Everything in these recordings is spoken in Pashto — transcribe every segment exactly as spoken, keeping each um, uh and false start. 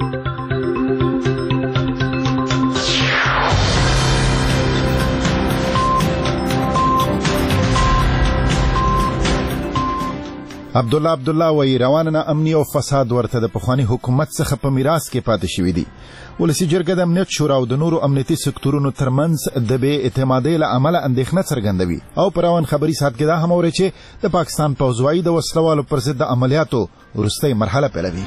عبدالله عبدالله وی روانه امنی او فساد ورته د پخوانی حکومت څخه په میراث کې پاتې شوی دی. ولسی جرګه د امنیت شورا او د نورو امنیتي سکتورونو ترمنځ د بې اعتمادۍ له امله اندېښنه څرګندوي او پر روان خبري ساعت کې دا هم اوري چې د پاکستان پوځ وايي د وسلوالو پر ضد د عملیاتو وروستۍ مرحله پیلوي.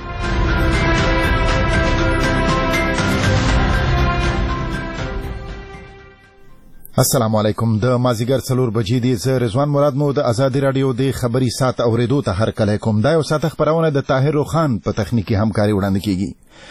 السلام علیکم. د مازیګر څلور بجې دي. زه رضوان مراد مو د ازادي رادیو د خبري ساعت اوریدو ته هرکلی کوم. دا یو ساعت خبرونه د طاهر روخان په تخنیکی همکاري وړاندې کیږي.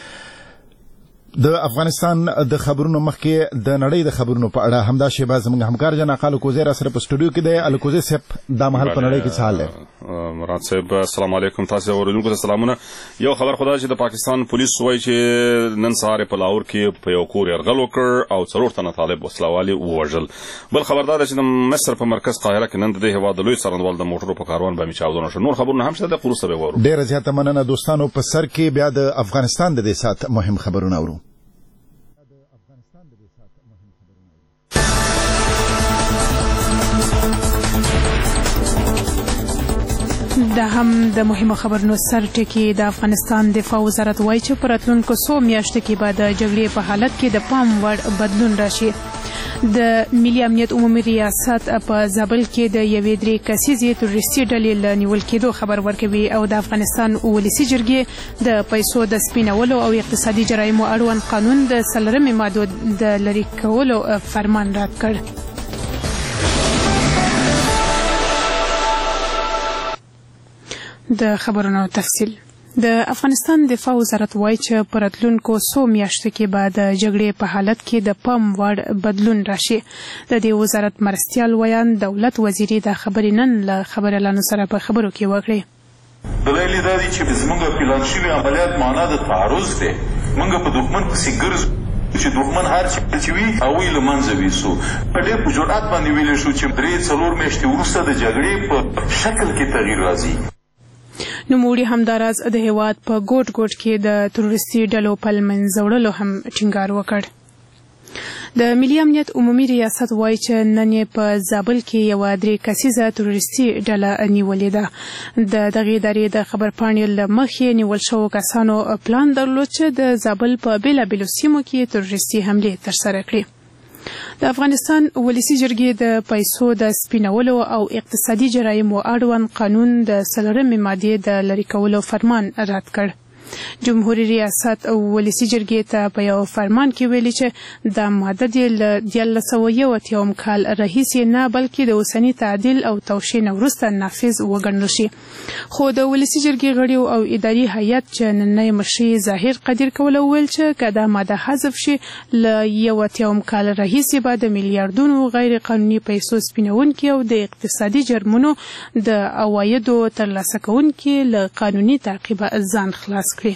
د افغانستان د خبرونو مخکې د نړۍ د خبرونو په اړه همدا شیبه زموږ همکار جنا الکوزی را سره په سټوډیو کې دی. الکوزی صاحب دا مهال په نړۍ کې څه حال دی؟ مراد صاحب السلام علیکم. تاسو اوریدونکو ته سلامونه. یو خبر خدای چې د پاکستان پولیس وایي چې نن سهار په لاهور کې په یو کور یرغل وکړ او څلور تنه طالب وسلوالي ووژل. بل خبردار چې د مصر په مرکز قاهره کې نن د هیواد د لوی څارنوال د موټرو په کاروان باندې چاودنه شو. نور خبرونه هم شته د قروسه به وورو. ډیره زیاته مننه دوستانو. په سر کې بیا د افغانستان د دې سات مهم خبرونه اورو. دا هم د مهمو خبرونو سر ټکی. د افغانستان دفاع وزارت وایي چې په راتلونکو څو میاشتو کې به د جګړې په حالت کې د پام وړ بدلون راشي. د ملي امنیت عمومي ریاست په زابل کې د یوې درې کسیزې تروریستي ډلې له نیول کېدو خبر ورکوي او د افغانستان ولسي جرګې د پیسو د سپینولو او اقتصادي جرایمو اړوند قانون د څلورمې مادو د لرې کولو فرمان رد کړ. د خبرونو تفصیل. د افغانستان دفاع وزارت وایي چې په راتلونکو څو میاشتو کې به د جګړې په حالت کې د پام وړ بدلون راشي. د دې وزارت مرستیال ویان دولت وزیري د خبرې نن له خبریالانو سره په خبرو کې وکړې. دلیل دا دی چې زموږ پلان شوي عملیات معنا د تعرض دی. موږ په دښمن پسې ګرځو چې دښمن هر څه چې وي هغوی له منځه ویسو. په ډېر په جرأت باندې ویلی شو چې درې څلور میاشتې وروسته د جګړې په شکل کې تغییر راځي. نوموړي همداراز د هیواد په ګوټ ګوټ کې د تروریستي ډلو په له منځه وړلو هم ټینګار وکړ. د ملي امنیت عمومي ریاست وایي چې نن یې په زابل کې یوه درې کسیزه تروریستي ډله نیولې ده. د دغې ادارې د خبرپاڼې له مخې نیول شوو کسانو پلان درلود چې د زابل په بېلابېلو سیمو کې تروریستي حملې ترسره کړي. د افغانستان ولسي جرګې د پیسو د سپینولو او اقتصادي جرایمو اړوند قانون د څلورمې مادې د لرې کولو فرمان رد کړ. جمهوري ریاست او ولسي جرګې ته په یو فرمان کې ویلي چې دا ماده د له دیارلس سوه یو اتیاوم کال راهیسې نه بلکې د اوسني تعدیل او توشیح نه وروسته نافذ وګڼل شي. خو د ولسي جرګې غړیو او اداري هیئت چې نننی مشر ظاهر قدیر کول وویل چې که دا ماده حذف شي له یو اتیاوم کال راهیسې به د میلیارډونو غیر قانوني پیسو سپینونکي او د اقتصادي جرمونو د عوایدو ترلاسه کوونکي له قانوني تعقیبه ځان خلاص کړي.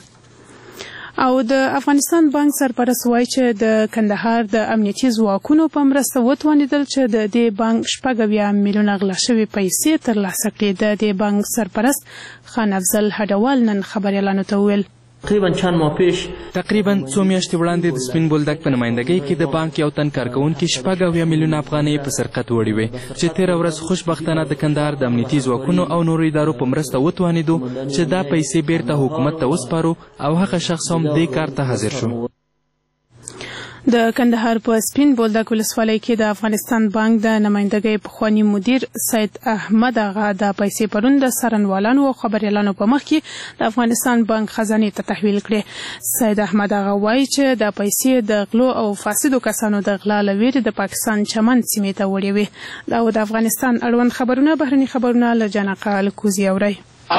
او د افغانستان بانک سرپرست وایي چې د کندهار د امنیتي ځواکونو په مرسته وتوانېدل چې د دې بانک شپږ اویا میلیونه غلا شوې پیسې ترلاسه کړي. د دې بانک سرپرست خان افضل هډوال نن خبریالانو ته وویل تقریبا چند ماه پیش تقریبا څو میاشتې وړاندې د سپین بولدک په نمایندګۍ کې د بانک یو تن کارکوونکي شپږ اویا میلیونه افغانۍ په سرقت وړي وې چې تېره ورځ خوشبختانه د کندهار د امنیتي ځواکونو او نورو ادارو په مرسته وتوانېدو چې دا پیسې بیرته حکومت ته وسپارو او هغه شخص هم دې کار ته حاضر شو. د کندهار په سپین بولدک ولسوالۍ کې د افغانستان بانک د نمایندګۍ پخوانی مدیر سید احمد آغا د پیسې پرون د څارنوالانو او خبریالانو په مخ کې د افغانستان بانک خزانې ته تحویل کړې. سید احمد آغا وایي چې د پیسې د غلو او فاسدو کسانو د غلا له ویرې د پاکستان چمن سیمې ته وړې وې. او د افغانستان اړوند خبرونه بهرني خبرونه له جانقه الکوزي اورئ.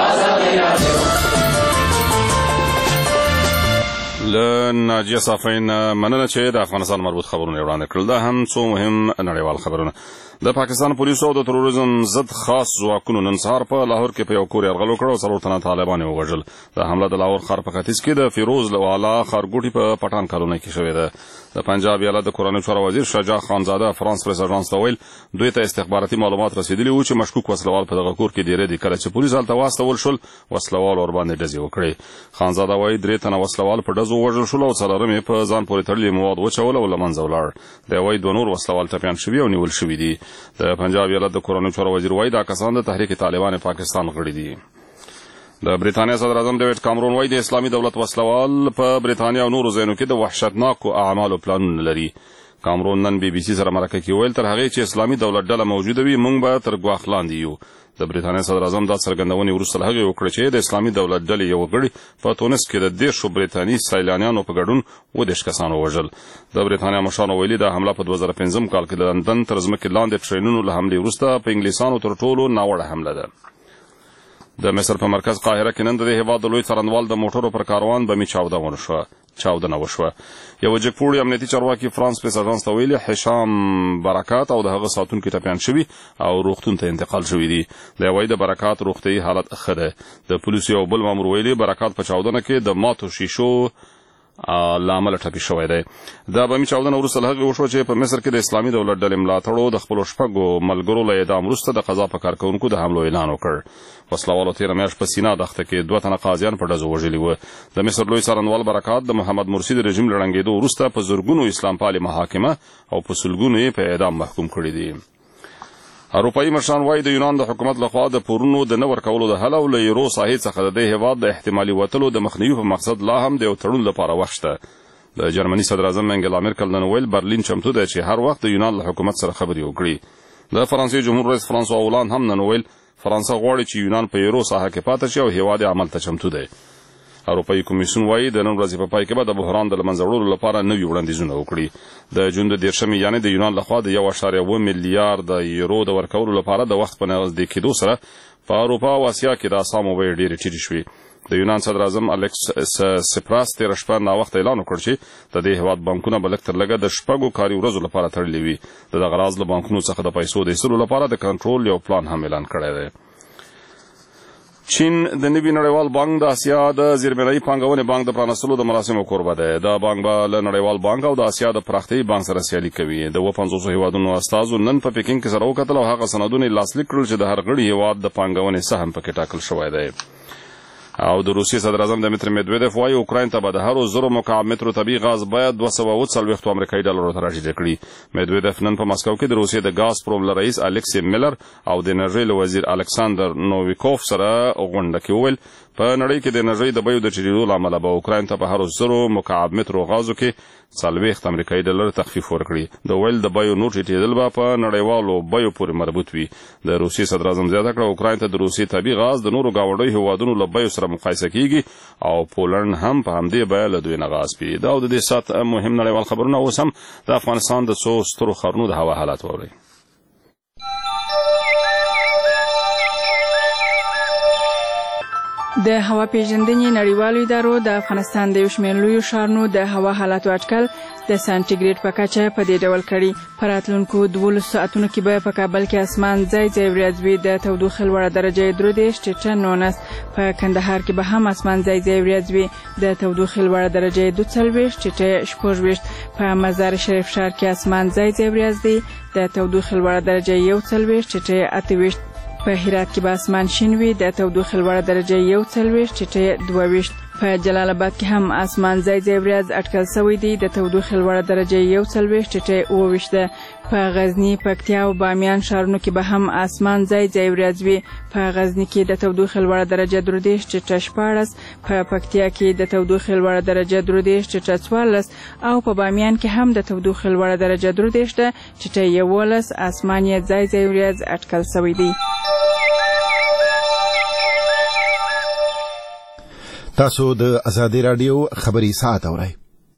له ناجیه صافین مننه چې د افغانستان مربوط خبرونه وړاندې کړل. دا هم څو مهم نړیوال خبرونه. د پاکستان پولیسو او د تروریزم ضد خاص ځواکونو نن سهار په لاهور کې په یو کور یرغل وکړ او څلور تنه طالبان یې ووژل. د حمله د لاهور ښار په ختیځ کې د فیروز والا ښارګوټي په پټان کالونۍ کې شوې ده. د پنجاب ایالت د کورنیو چارو وزیر شجاع خانزاده فرانس پریس اژانس ته ویل دوی ته استخباراتي معلومات رسیدلي وو چې مشکوک وسلوال په دغه کور کې ډیری دي. کله چې پولیس هلته واستول شول وسلوال ورباندې ډزې وکړې. خانزاده وایي درې تنه وسلوال په ډزو ووژل شول او څلورم یې په ځان پورې تړلي مواد وچول او له منځه ولاړ. دی وایي دوه نور وسلوال ټپیان شوي او نیول شوي دي. د پنجاب ایالت د کورنیو چارو وزیر وایي دا کسان د تحریک طالبان پاکستان غړي دي. د برېټانیا صدر اعظم ډیوډ کامرون وایي د اسلامي دولت وسلوال په برېټانیا او نورو ځایونو کې د وحشتناکو اعمالو پلانونه لري. کامرون نن بي بي سي سره مرکه کې ویل تر هغې چې اسلامي دولت ډله موجوده وي موږ به تر ګواښ لاندې یو. د برېټانیا صدر اعظم دا څرګندونې وروسته له هغې وکړه چې د اسلامي دولت ډلې یو غړي په تونس کې د دېرشو برېټاني سیلانیانو په ګډون اووه دېرش کسان ووژل. د برېټانیا مشرانو ویلي دا حمله په دوه زره پنځم کال کې د لندن تر ځمکې لاندې ټرینونو له حملې وروسته په انګلیسانو تر ټولو ناوړه حمله ده. د مصر په مرکز قاهره کې نن د دې هېواد د لوی څارنوال د موټرو پر کاروان بمي چاودنه وشوه. چاودنه وشوه. یو جګپوړی امنیتي چارواکي فرانس پریس اژانس ته ویلي هشام برکات او د هغه ساتونکي ټپیان شوي او روغتون ته انتقال شوي دي. دی وایي د برکات روغتیايي حالت ښه دی. د پولیسو یو بل مامور ویلي برکات په چاودنه کې د ماتو شیشو له امله ټپي شوی دی. دا بمي چاودنه وروسته له هغې وشوه چې په مصر کې د اسلامي دولت ډلې ملاتړو د خپلو شپږو ملګرو له اعدام وروسته د قضا په کارکوونکو د حملو اعلان وکړ. وسلوالو تېره میاشت په سینا دښته کې دوه تنه قاضیان په ډزو وژلي وو. د مصر لوی څارنوال برکات د محمد مرسي د رژیم له ړنګېدو وروسته په زرګونو اسلام پالې محاکمه او په سلګونو یې په اعدام محکوم کړي دي. اروپایي مشران وایي د یونان د حکومت لخوا د پورونو د نه ورکولو د حل او له یورو ساحې څخه د دې هېواد د احتمالي وتلو د مخنیوي په مقصد لا هم د یو تړون لپاره وخت شته. د جرمني صدر اعظم انګلا میرکل نن ویل برلین چمتو دی چې هر وخت د یونان له حکومت سره خبرې وکړي. د فرانسې جمهور رئیس فرانسوا اولان هم نن ویل فرانسه غواړي چې یونان په یورو ساحه کې پاتې شي او هېواد یې عمل ته چمتو دی. اروپایي کمیسیون وایي د نن ورځې په پای کې به د بحران د له منځه وړلو لپاره نوي وړاندیزونه وکړي. د جون د دېرشمې یعنې د یونان لخوا د یو اعشاریه اووه میلیارد یورو د ورکولو لپاره د وخت په نږدې کېدو سره په اروپا او اسیا کې د اسعارو بیې ډېرې ټیټې شوې. د یونان صدر اعظم الکس سپراس تېره شپه ناوخته اعلان وکړ چې د دې هېواد بانکونه به لږ تر لږه د شپږو کاري ورځو لپاره تړلي وي. د دغه راز له بانکونو څخه د پیسو د ایستلو لپاره د کنټرول یو پلان هم اعلان کړی دی. چین د نوي نړیوال بانک د اسیا د زیربنایي پانګونې بانک د پرانستلو د مراسمو کوربه دی. دا بانک به له نړیوال بانک او د اسیا د پراختیایي بانک سره سیالي کوي. د اووه پنځوسو هېوادونو استازو نن په پیکینګ کې سره وکتل او هغه سندونه یې لاسلیک کړل چې د هر غړي هېواد د پانګونې سهم پکې ټاکل شوی دی. او د روسیې صدر اعظم دمیتری میدویدف وایي اوکراین ته به د هرو زرو مکعب مترو طبیعي غاز باید دوه سوه اووه څلوېښتو امریکایي ډالرو ته راټیټه کړي. میدویدف نن په مسکو کې د روسیې د ګاز پروم له رئیس الیکسی میلر او د انرژۍ له وزیر الکساندر نوویکوف سره غونډه کې وویل په نړۍ کې د انرژۍ د بیو د ټیټېدو له امله به اوکراین ته په هرو زرو مکعب مترو غازو کې څلوېښت امریکایي ډالر تخفیف ورکړي. د ویل د بیو نور ټیټېدل به په نړیوالو بیو پورې مربوط وي. د روسیې صدر اعظم زیاته کړه اوکراین ته د روسیې طبیعي غاز د نورو ګاونډیو هېوادونو له بیو سره مقایسه کیږي او پولنډ هم په همدې بیه له دوی نه غاز پي. دا او د دې ساعت مهم نړیوال خبرونه. اوس هم د افغانستان د څو سترو ښارونو د هوا حالات واورئ. د هوا پیژندنې نړیوالو ادارو د افغانستان د یو شمېر لویو ښارونو د هوا حالاتو اټکل د سانټیګریډ په کچه په دې ډول کړي. په راتلونکو دولسو ساعتونو کې به په کابل کې اسمان ځای ځای وریځ وي. د تودوخې لوړه درجه درې دېرش ټیټه نولس. په کندهار کې به هم اسمان ځای ځای وریځ وي. د تودوخې لوړه درجه دوه څلوېښت ټیټه شپږویشت. په مزار شریف ښار کې اسمان ځای ځای وریځ دی. د تودوخې لوړه درجه یو څلوېښت ټیټه اته ویشت. په هرات کې به اسمان شین وي. د تودوخې لوړه درجه یو څلوېښت ټیټه دوه ویشت. په جلال آباد کې هم اسمان ځای ځای وریځ اټکل شوی دی. د تودوخې لوړه درجه یو څلوېښت ټیټه اووه ویشت ده. په غزني، پکتیا او بامیان ښارونو کې به هم اسمان ځای ځای وریځ وي. په غزني کې د تودوخې لوړه درجه درې دېرش ټیټه شپاړس. په پکتیا کې د تودوخې لوړه درجه درې دېرش ټیټه څوارلس او په بامیان کې هم د تودوخې لوړه درجه درې دېرش ده ټیټه یوولس. اسمان یې ځای ځای وریځ اټکل شوی دی. تاسو د ازادي راډیو خبري ساعت اورئ.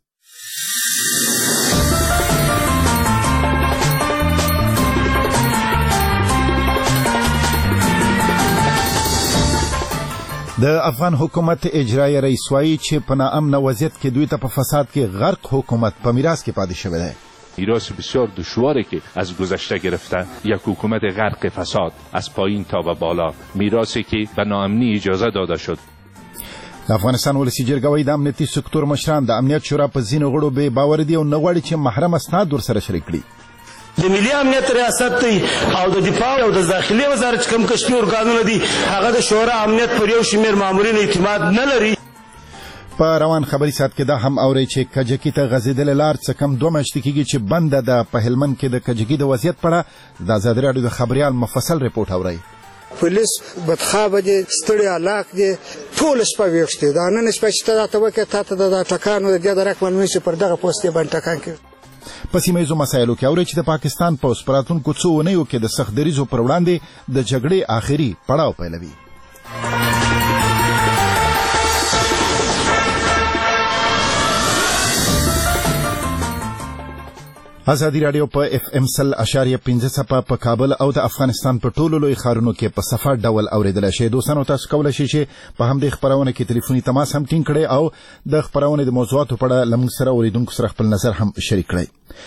د افغان حکومت اجرایي رئیس وایي چې په ناامنه وضعیت کې دوی ته په فساد کې غرق حکومت په میراث کې پاتې شوی دی. میراث بسیار دشواری که از گذشته گرفته یک حکومت غرق فساد از پایین تا به بالا، میراثی که به ناامنی اجازه داده شد. د افغانستان ولسی جرګه وایي د امنیتي سکتور مشران د امنیت شورا په ځینو غړو بې باور دي او نه غواړي چې محرم اسناد ورسره شریک کړي. د ملي امنیت ریاست دی او د دفاع او د داخلي وزارت کوم کشفي ارګانونه دي هغه د شورا امنیت پر یو شمېر مامورین اعتماد نه لري. په روان خبري سات کې دا هم اوري چې کجکی ته غزیدل لار څه کم دوه میاشتې کېږي چې بنده د په هلمند کې د کجکی د وضعیت په اړه د ازادي راډیو د خبريال مفصل ریپورت اوري. پولیس بدخوابه دي، ستړي علاق دي، ټول شپه ویښ دي. دا نن شپه چې ته راته وکړې تا ته د ټکانو د دې درک معلوموي چې پر دغه پوستې باندې ټکان کوي. په سیمه ییزو مسایلو کې اوري چې د پاکستان په اوسپراتونکو څو اونیو کې د سخت دریځو پر وړاندې د جګړې آخري پړاو پیلوي. ازادي راډیو په اف ام سل اشاریه پنځه څپه په کابل او د افغانستان په ټولو لوی ښارونو کې په صفه ډول اوریدل شي. دوستانو تاسو کولی شئ چې په همدې خبرونه کې ټلیفوني تماس هم ټینګ کړئ او د خبرونې د موضوعاتو په اړه له موږ سره اوریدونکو سره خپل نظر هم شریک کړئ.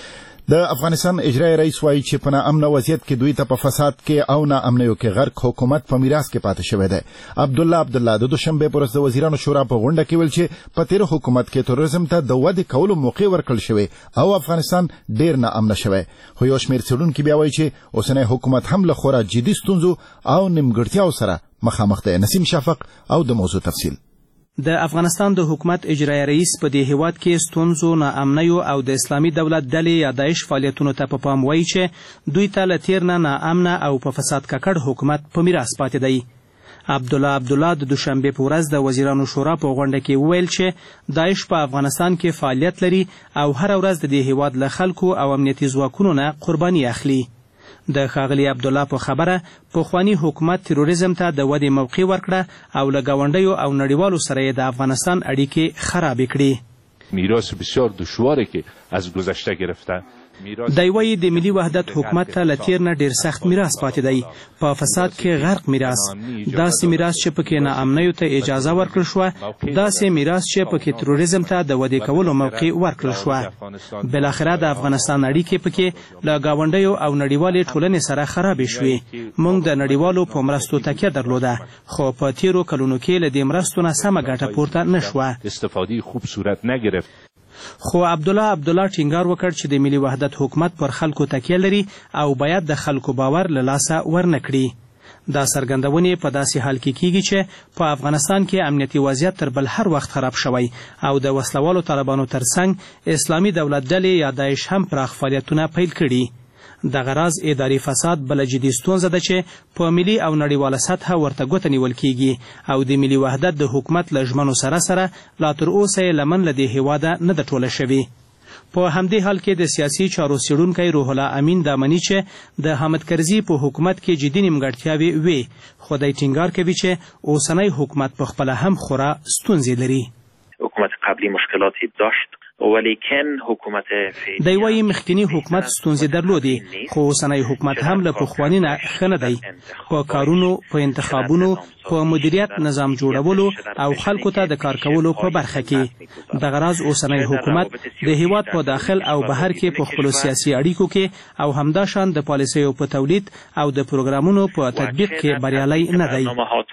د افغانستان اجرایي رئیس وایي چې په ناامنه وضعیت کې دوی ته په فساد کې او ناامنیو کې غرق حکومت په میراث کې پاتې شوی دی. عبدالله عبدالله د دوشنبې په ورځ د وزیرانو شورا په غونډه کې ویل چې په تیر حکومت کې توریزم ته د ودې کولو موقع ورکړل شوی او افغانستان ډیر ناامنه شوی. خو یو شمېر څېړونکي بیا وایي چې اوسنی حکومت هم له خورا جدي ستونزو او نیمګړتیاو سره مخامخ دی. نسیم شفق او د موضوع تفصیل. د افغانستان د حکومت اجرایي رئیس په دې هیواد کې ستونزو، ناامنیو او د اسلامي دولت ډلې یا داعش فعالیتونو ته په پام وایي چې دوی ته له تیر نه ناامنه او په فساد ککړ حکومت په میراث پاتې دی. عبدالله عبدالله د دوشنبې په ورځ د وزیرانو شورا په غونډه کې وویل چې داعش په افغانستان کې فعالیت لري او هره ورځ د دې هیواد له خلکو او امنیتي ځواکونو نه قرباني اخلي. د ښاغلي عبدالله په خبره پخواني حکومت تروریزم ته د ودې موقع ورکړه او له ګاونډیو او نړیوالو سره یې د افغانستان اړیکې خرابې کړې. میراث بسیار دشواری که از گذشته گرفته. دی وایي د ملي وحدت حکومت ته له تیر نه ډیر سخت میراث پاتې دی، په فساد کې غرق میراث، داسې میراث چې پکې ناامنیو ته اجازه ورکړل شوه، داسې میراث چې پکې تروریزم ته د ودې کولو موقع ورکړل شوه. بالاخره د افغانستان اړیکې پکې له ګاونډیو او نړیوالې ټولنې سره خرابې شوې. موږ د نړیوالو په مرستو تکیه درلوده، خو په تیرو کلونو کې له دې مرستو نه سمه ګټه پورته نه شوه. استفاده خوب صورت نگرفت. خو عبدالله عبدالله ټینګار وکړ چې د ملي وحدت حکومت پر خلکو تکیه لري او باید د خلکو باور له لاسه ورنه کړي. دا څرګندونې په داسې حال کې کیږي چې په افغانستان کې امنیتي وضعیت تر بل هر وخت خراب شوی او د وسلوالو طالبانو ترڅنګ اسلامي دولت ډلې یا داعش هم پراخ فعالیتونه پیل کړي. دغه راز اداري فساد بله جدي ستونزه ده چې په ملي او نړیواله سطحه ورته ګوته نیول کیږي او د ملي وحدت د حکومت له ژمنو سره سره لا تر اوسه یې لمن له دې هیواده نه ده ټوله شوې. په همدې حال کې د سیاسي چارو څېړونکی روح الله امین دا مني چې د حامد کرزي په حکومت کې جدي نیمګړتیاوې وې، خو دی ټینګار کوي چې اوسنی حکومت په خپله هم خورا ستونزې لري. حکومت قبلی مشکلاتی داشت ولیکن حکومت دی وایي مخکینی حکومت ستونزې درلودې، خو اوسنی حکومت هم له پخواني نه ښه نه دی. په کارونو، په انتخابونو، په مدیریت نظام جوړولو او خلکو ته د کار کولو په برخه کې. دغه راز اوسنی حکومت د هیواد په داخل او بهر کې په خپلو سیاسي اړیکو کې او همداشان د پالیسیو په تولید او د پروګرامونو په تطبیق کې بریالی نه دی.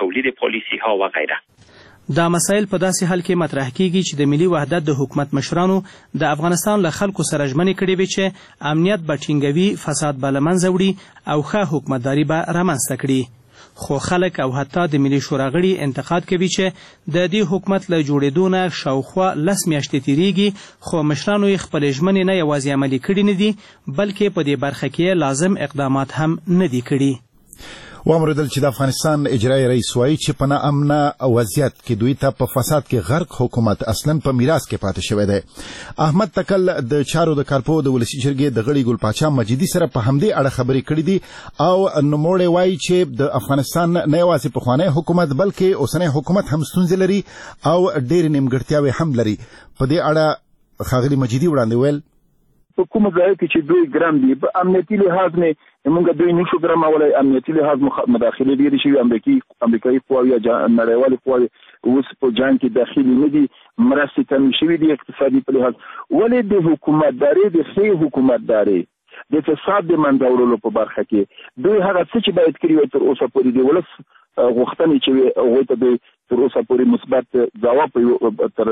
دا مسایل په داسې حال کې مطرح کیږي چې د ملي وحدت د حکومت مشرانو د افغانستان له خلکو سره ژمنې کړې وې چې امنیت به ټینګوي، فساد به له منځه وړي او ښه حکومتداري به رامنځته کړي. خو خلک او حتی د ملي شورا غړي انتقاد کوي چې د دې حکومت له جوړېدو نه شاوخوا لس میاشتې تېرېږي، خو مشرانو یې خپلې ژمنې نه یوازې عملي کړي نه دي بلکې په دې برخه کې لازم اقدامات هم نه دي کړي. واوریدل چې د افغانستان اجرایي رئیس وایي چې په ناامنه وضعیت کې دوی ته په فساد کې غرق حکومت اصلا په میراث کې پاتې شوی دی. احمد تکل د چارو د کارپو د ولسي جرګې د غړي ګل پاچا مجیدي سره په همدې اړه خبرې کړې دي او نوموړی وایي چې د افغانستان نه یوازې پخوانی حکومت بلکې اوسنی حکومت هم ستونزې لري او ډېرې نیمګړتیاوې هم لري. په دې اړه ښاغلي مجیدي وړاندې ویل په کومه ځای کې چې دوی ګرم دي په امنیتي لحاظ نه موږ دوی نشو ګرمولای. امنیتي لحاظ مداخله ډېرې شوي، امریکایي امریکایي قواوې یا نړیوالې قواوې اوس په جنګ کې داخلي نه دي، مرستې کمې شوي دي اقتصادي په لحاظ. ولې د حکومتدارۍ د ښې حکومتدارۍ د فساد د منځه وړلو په برخه کې دوی هغه څه چې باید کړي وي تر اوسه پورې د ولس غوښتنې چې وي هغوی ته دوی تر اوسه پورې مثبت ځواب تر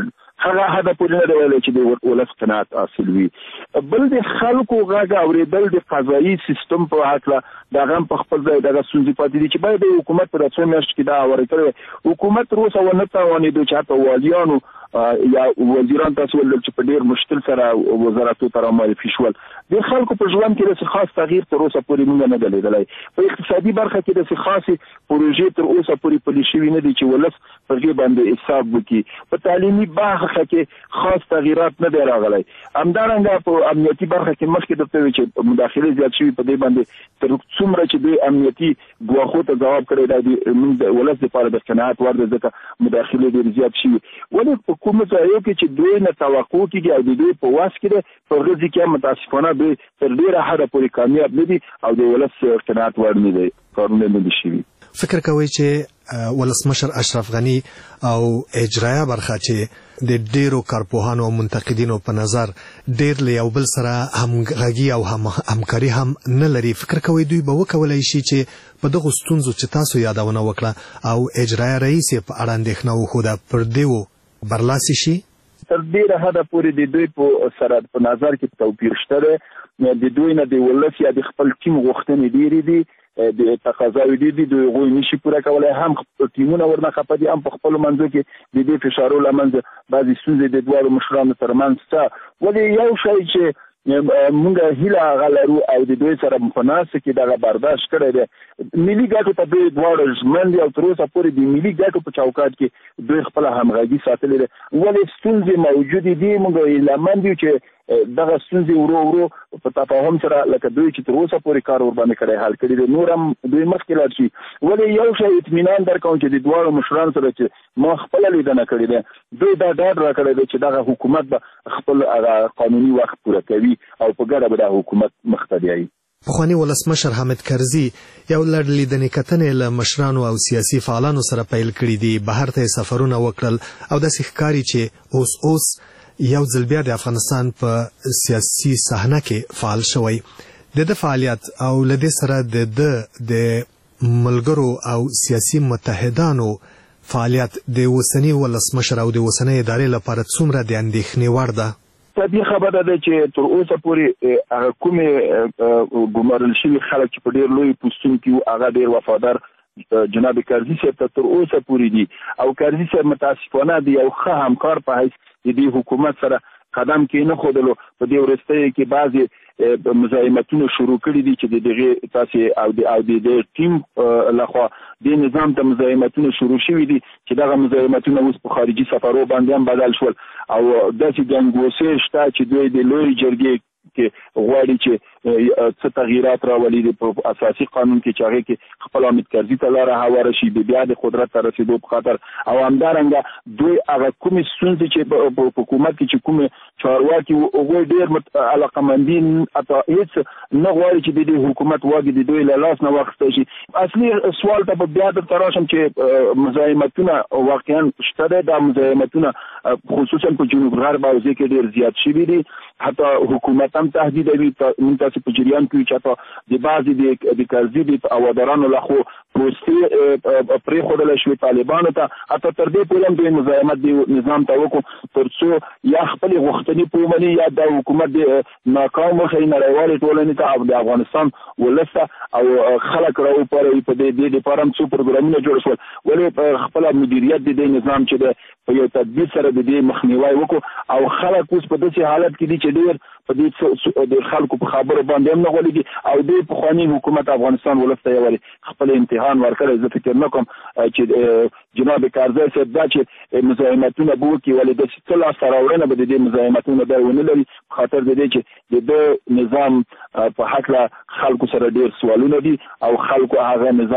هغه حده پورې نه دی ویلی چې د ولس قناعت حاصل وي. بل د خلکو غږ اورېدل د قضایي سیستم په هکله د هغه هم په خپل ځای دغه ستونزې پاتې دي چې باید د حکومت په څو میاشتو کې دا هواری کړی. حکومت تر اوسه ونه توانېدو چې حتی والیانو یا وزیران تاسو ولل چې په ډېر مشکل سره وزارتو ته رامعرفي شول. د خلکو په ژوند کې داسې خاص تغییر تر اوسه پورې موږ نه دی لیدلی. په اقتصادي برخه کې داسې خاصې پروژې تر اوسه پورې پلي شوي نه دي چې ولس پر دې باندې حساب وکړي. په تعلیمي برخه کې خاص تغییرات نه دی راغلی. همدارنګه په امنیتي برخه کې مخکې درته وایي چې مداخلې زیات شوي په دې باندې تر څومره چې دوی امنیتي ګواښو ته ځواب کړی دی موږ د ولس لپاره د قناعت وړ دی ځکه مداخلې ډېرې زیات شوي. ولې په کومو ځایو کې چې دوی نه توقع کېږي او د دوی په واس کې دی په هغه ځای کې متاسفانه دوی تر ډېره حده پورې کامیاب نه دي او د ولس قناعت وړ نه دی، کارونه نه دي شوي. فکر کوي چې ولسمشر اشرف غنی او اجرایه برخه چې د ډیرو کارپوهانو او منتقدینو په نظر ډیر له یو بل سره همغږي او همکاري هم نه لري، فکر کوي دوی به وکولای شي چې په دغه ستونزو چې تاسو یادونه وکړه او اجرایه رئیس په اړه اندېښنه وښوده پر دې برلاسي شي؟ تر ډیره حده پورې د دوی په سره په نظر کې توپیر شته دی. د دوی نه د ولس یا د خپل ټیم غوښتنې ډېرې دي، د تقاضاوې ډېرې دي، دوی هغوی نشي پوره کولی. هم ټیمونه ورنه خفه دي، هم په خپلو منځو کې د دې فشارو له منځه بعضې ستونزې د دواړو مشرانو تر منځ شته. ولې یو شی چې مونږ هیله هغه لرو او د دوی سره په ناسته کې دغه برداشت کړی دی، ملي ګټو ته دوی دواړه ژمن دي او تر اوسه پورې د ملي ګټو په چوکاټ کې دوی خپله همغږي ساتلې ده. ولې ستونزې موجودې دي، موږ هیلهمند یو چې دغه ستونزې ورو ورو په تفاهم سره لکه دوی چې تر اوسه پورې کار ورباندې کړی حل کړي دي نور هم دوی مخکې لاړ شي. ولې یو شی اطمینان درکوم چې د دواړو مشرانو سره چې ما خپله لیدنه کړې ده دوی دا ډاډ راکړی دی چې دغه حکومت به خپل قانوني وخت پوره کوي او په ګډه به دا حکومت مخ ته بیایي. پخواني ولسمشر حامد کرزي یو لړ لیدنې کتنې له مشرانو او سیاسي فعالانو سره پیل کړي دي، بهر ته سفرونه وکړل او داسې ښکاري چې اوس اوس یو ځل بیا د افغانستان په سیاسي صحنه کې فعال شوی. د ده فعالیت او له دې سره د ده د ملګرو او سیاسي متحدانو فعالیت د اوسني ولسمشر او د اوسنۍ ادارې لپاره څومره د اندېښنې وړ ده؟ طبیعي خبره ده چې تر اوسه پورې هغه کومې ګمارل شوي خلک چې په ډېر لوی پوستونو کې وو هغه ډېر وفادار جناب کرزي صاحب ته تر اوسه پورې دي او کرزي صاحب متاسفانه د یو ښه همکار په حیث د دې حکومت سره قدم کې نه ښودلو. په دې وروستیو کې بعضې مزاحمتونه شروع کړي دي چې د دغې تاسې او د او د دې ټیم لخوا دې نظام ته مزاحمتونه شروع شوي دي چې دغه مزاحمتونه اوس په خارجي سفرو باندې هم بدل شول او داسې ګنګوسې شته چې دوی د لویې جرګې کې غواړي چې څه تغییرات راولي په اساسي قانون کې چې هغې کې خپل حامد کرزي ته لاره هواره شي د بیا د قدرت ته رسېدو په خاطر او همدارنګه دوی هغه کومې ستونزې چې په حکومت کې چې کومې چارواکي وو هغوی ډېر علاقمندي هېڅ نه غواړي چې د دې حکومت واګې د دوی له لاس نه واخیستی شي. اصلي سوال ته به بیا درته راشم چې مزاحمتونه واقعا شته دی. دا مزاحمتونه خصوصا په جنوب غرب حوزې کې ډېر زیات شوي دي، حتی حکومت هم تهدیدوي. موږ تاسې په جریان کې چې حتی د بعضې د کرزي د هوادارانو لخوا پوستې پرېښودلی شوې طالبانو ته، حتی تر دې پورې هم دوی مزاحمت د نظام ته وکړو تر څو یا خپلې غوښتنې په ومني یا دا حکومت د ناکام وښیي نړیوالې ټولنې ته او د افغانستان ولس ته او خلک راوپاروي. په دې دپاره هم څو پروګرامونه جوړ شول. ولې خپله مدیریت د دې نظام چې دی په یو تدبیر سره د دې مخنیوی وکړو او خلک اوس په داسې حالت کې دي چې ډېر په دې د خلکو په خبرو باندې هم نه غولېږي او دوی پخواني حکومت افغانستان ولس ته یوازې خپل امتحان ورکړی. زه فکر نه کوم چې جناب کرزي صاحب دا چې مزاحمتونه به وکړي، ولې داسې څه لاسته راوړنه به د دې مزاحمتونه دی ونه لري په خاطر د دې چې د ده نظام په هکله خلکو سره ډېر سوالونه دي او خلکو هغه نظام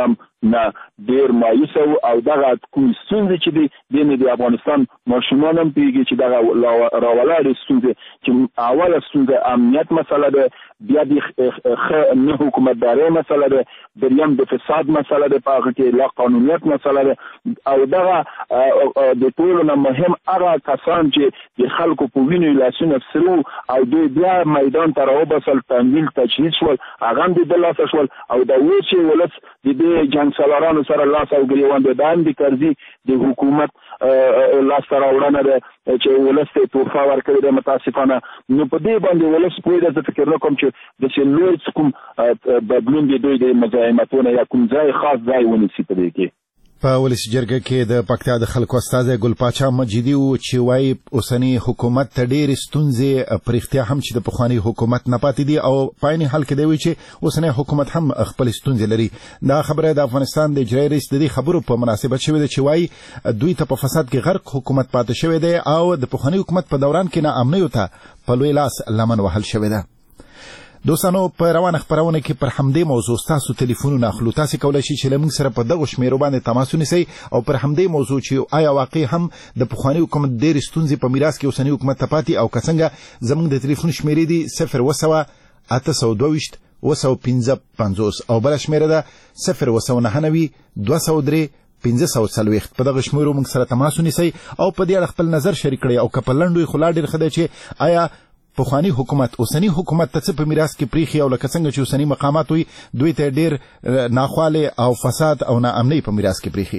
نه ډیر مایوس او دغه کوم ستونزې چې دي د افغانستان ماشومان هم پیږي چې دغه راولاړې ستونزې چې اوله ستونزه امنیت مسله ده، بیا د نه حکومتدارۍ مسله ده، دریم د فساد مسله ده، په هغه کې لا قانونیت مسله ده او دغه د ټولو نه مهم هغه کسان چې د خلکو په وینو لاسونه سرو او دوی بیا میدان ته راوباسل تمویل تجهیز شول هغه هم د ده لاسه شول او د اوس چې ولس د دې جنګ سالارانو سره لاس او ګریوان دی دا هم د کرزي د حکومت لاسته راوړنه ده چې ولس ته تحفه ورکړې ده متاسفانه. نو په دې باندې ولس پوهېده زه فکر نه کوم چې داسې لوی کوم بدلون د دوی د مزاحمتونه یا کوم ځای خاص ځای ونیسي په دې کې. په ولسی جرګه کې د پکتیا د خلکو استازی ګل پاچا مجیدي و چې وايي اوسنی حکومت ته ډېرې ستونزې پر اختیا هم چې د پخواني حکومت نه پاتې دي او پایني حل کې دی وی چې اوسنی حکومت هم خپل ستونزې لري. دا خبره د افغانستان د اجرایي رئیس د دې خبرو په مناسبت شوې ده چې وايي دوی ته په فساد کې غرق حکومت پاتې شوی دی او د پخواني حکومت په دوران کې ناامنیو ته په لوی لاس لمن وهل شوی ده. دوستانو په روانه خبرونه کې پر همدې موضوع تاسو ټلیفونونه اخلو. تاسو کولای شئ چې لمن سره په دغه شمیرو باندې تماس ونیسئ او پر همدې موضوع چې آیا واقعي هم د پخواني حکومت ډېرې ستونزې په میراث کې اوسنی حکومت ته پاتې او که څنګه زموږ د ټلیفون شمیرې دي صفر اوه سوه اته سوه دوه ویشت اوه سوه پنځه پنځوس او بله شمیره ده صفر اوه سوه نهه نوي دوه سوه درې پنځه سوه څلوېښت. په دغه شمیرو موږ سره تماس ونیسئ او په دې اړه خپل نظر شریک کړئ او که په لنډو یې خو لا ډېر ښه دی چې آیا پخوانی حکومت اوسنی حکومت ته څه په میراث کې پریخي او لکه څنګه چې اوسنی مقامات وي دوی ته ډېر ناخواله او فساد او ناامنۍ په میراث کې پریخي.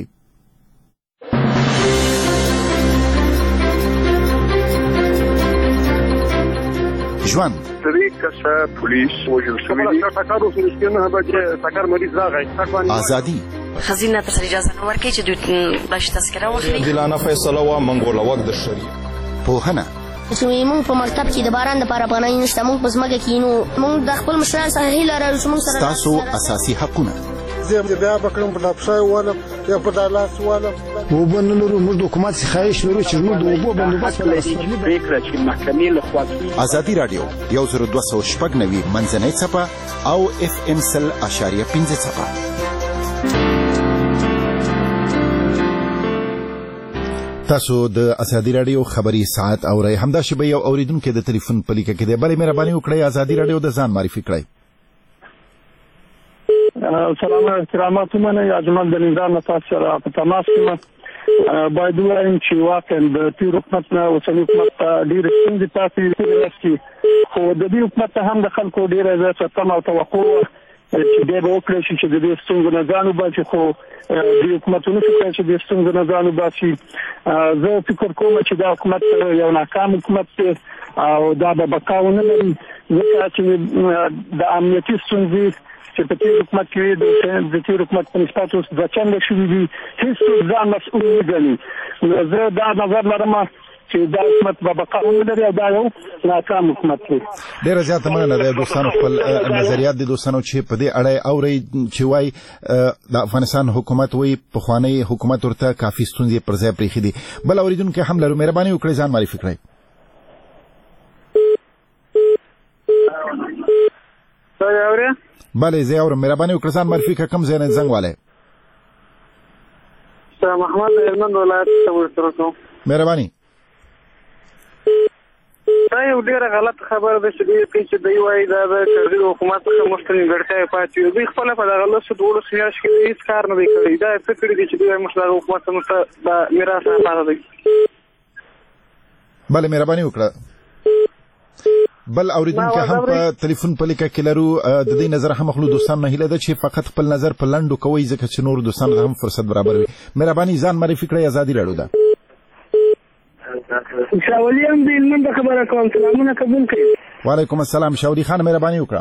ژوند ازادي خزینه ته اجازه نه ورکړي چې دوی باندې تذکره واخلي دلانه فیصله وا منګوله وخت د شریعت پوهنه چې موږ په مکتب کې د باران لپاره پناه نشته موږ په ځمکه کې نو موږ د خپل مشرانو څخه هیله لرو چې موږ سره تاسو اساسي حقونه زه بیا بکړم په دپشای والا یا په دالاس والا وبو نه لرو موږ د حکومت څخه خواهش لرو چې موږ د اوبو بندوبست پرېکړه چې محکمې لخوا ازادي راډیو یو زر دوه سوه شپږ نوي منځنۍ څپه او اف ام سل اشاریه پنځه څپه. تاسو د ازادي راډیو خبري ساعت اورئ. همدا شی به یو اوریدونکو د ټلیفون په لیکه کې دی. بلې مهرباني وکړئ ازادي راډیو د ځان معرفي کړئ. سلام احترامات منه اجمل د نظام تاسو سره په تماس کې باید وایم چې واقعا د تیر حکومت نه اوسنی حکومت ډېر ستونزې پاتې دي خو د دې حکومت هم د خلکو ډېره زیاته تمه او توقع چې دی به وکړی شي چې د دې ستونزو نه ځان وباسي خو د حکومتونو فکر چې د ستونزو نه ځان وباسي. زه فکر کوم چې دا حکومت یو ناکام حکومت دی او دا به بقا ونه لري ځکه چې د امنیتي ستونزې چې په تیر حکومت کې د تیر حکومت په نسبت اوس دوه چنده شوي دي هېڅوک ځان مسؤل نه ګڼي. زه دا نظر لرم چې دا حکومت به بقا ونه لري او دا یو ناکام حکومت دی. ډېره زیاته مننه د دوستانو خپل نظریات د دوستانو چې په دې اړه اورئ چې وایي د افغانستان حکومت وایي پخوانی حکومت ورته کافي ستونزې پر ځای پرېښي دي. بل اورېدونکی هم لرو. مهرباني وکړئ ځان معرفي کړئ. بله زه اورم. مهرباني وکړئ ځان معرفي کړئ. کوم ځای نه زنګ والی؟ محمد هلمند ولایت څخه ورسره کوم. مهرباني. دا یو ډېره غلط خبره ده چې دوی کوي چې دوی وایي دا د کرزي حکومت څخه موږ ته نیمګړتیاوې پاتې وي. دوی خپله په دغه لسو دولسو میاشتو کې هېڅ کار نه دی کړی. دا څه کړي دي چې دوی وایي موږ دغه حکومت ته موږ ته دا میراث راپاته دی. بله مهرباني وکړه. بل اوریدونکو هم په ټلیفون په لیکه کې لرو. د دې نظر هم خپل دوستانو نه هیله ده چې فقط خپل نظر په لنډو کوي ځکه چې نور دوستانو هم فرصت برابر وي. مهرباني ځان معرفي کړئ. ازادي راډیو ده. شاولي هم د هلمند خبره کوم. سلامونه قبول کړئ. وعلیکم السلام. شاولي خان مهرباني وکړه.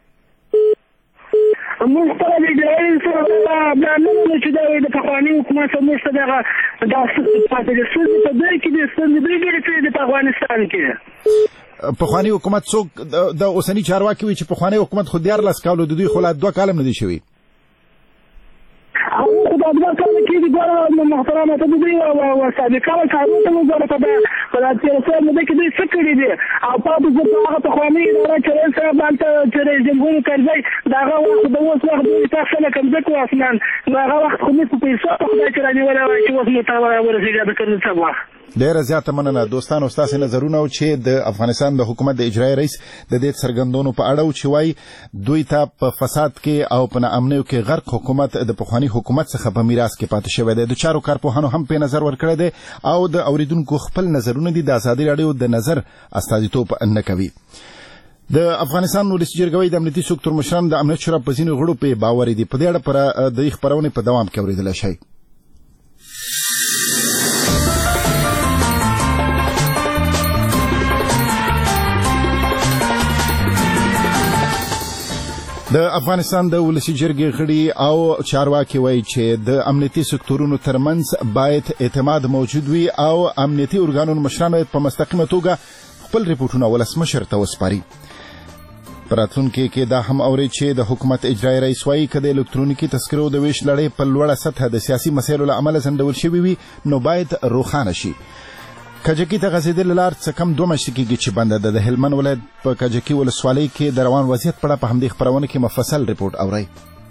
موږ ته د اجرایي سره دا نه وایي چې دا د پخواني حکومت موږ ته دغه دا پاتې دي ستونزې په دوی کې دي ستونزې دوی ډېرې کړي دي په افغانستان کې. پخوانی حکومت څوک د اوسنی چارواکي وي چې پخوانی حکومت خو دیارلس کالو د دوی خو لا دوه کاله هم نه دي شوي. او خو د دوه کال کې د ګور محترمه ته دوی او سابقه کارونه ته وزارت ته په دې سره مده کې دوی څه کړی دي او په دې هغه ته خواني اداره چې سره باندې چې رئیس جمهور کرزی داغه وخت د اوس وخت دوی تاسو نه کوم ځکه اصلا هغه وخت خو مې په پیسو په خدای کې رانیول او چې اوس نو تا ورسېږي د کړل څه وخت ډیره زیاته مننه دوستانو ستاسو نظرونه او چې د افغانستان د حکومت د اجرایی رئیس د دې څرګندونو په اړه او چې وای دوی ته په فساد کې او په ناامنیو کې غرق حکومت د پخوانی حکومت څخه په میراث کې پاتې شوی دی د چارو کارپوهانو هم په نظر ورکړی دی او د اوریدونکو خپل نظرونه دي د ازادي راډیو د نظر استازیتوب نه کوي د افغانستان ولسي جرګې د امنیتي سکتور مشران د امنیت شورا په ځینو غړو په باور دي په دې اړه پر د خبرونه په دوام کې اوریدل شي د افغانستان د ولسي جرګې غړي او چارواکي وایي چې د امنیتي سکتورونو ترمنځ باید اعتماد موجود وي او امنیتي ارګانونو مشران په مستقیمه توګه خپل ریپورتونه ولسمشر ته وسپاري پراتونکو کې دا هم اوري چې د حکومت اجرایی رئیس وایي چې د الکترونیکي تذکرو د ویش لړۍ په لوړه سطح د سیاسي مسایلو له امله ځنډول شوی وي نو باید روښانه شي کجکی ته غځېدل لار څه کم دوه میاشتې کېږي چې بنده ده د هلمند ولایت په کجکی ولسوالۍ کې د روان وضعیت په اړه په همدې خپرونه کې مفصل ریپورت اورئ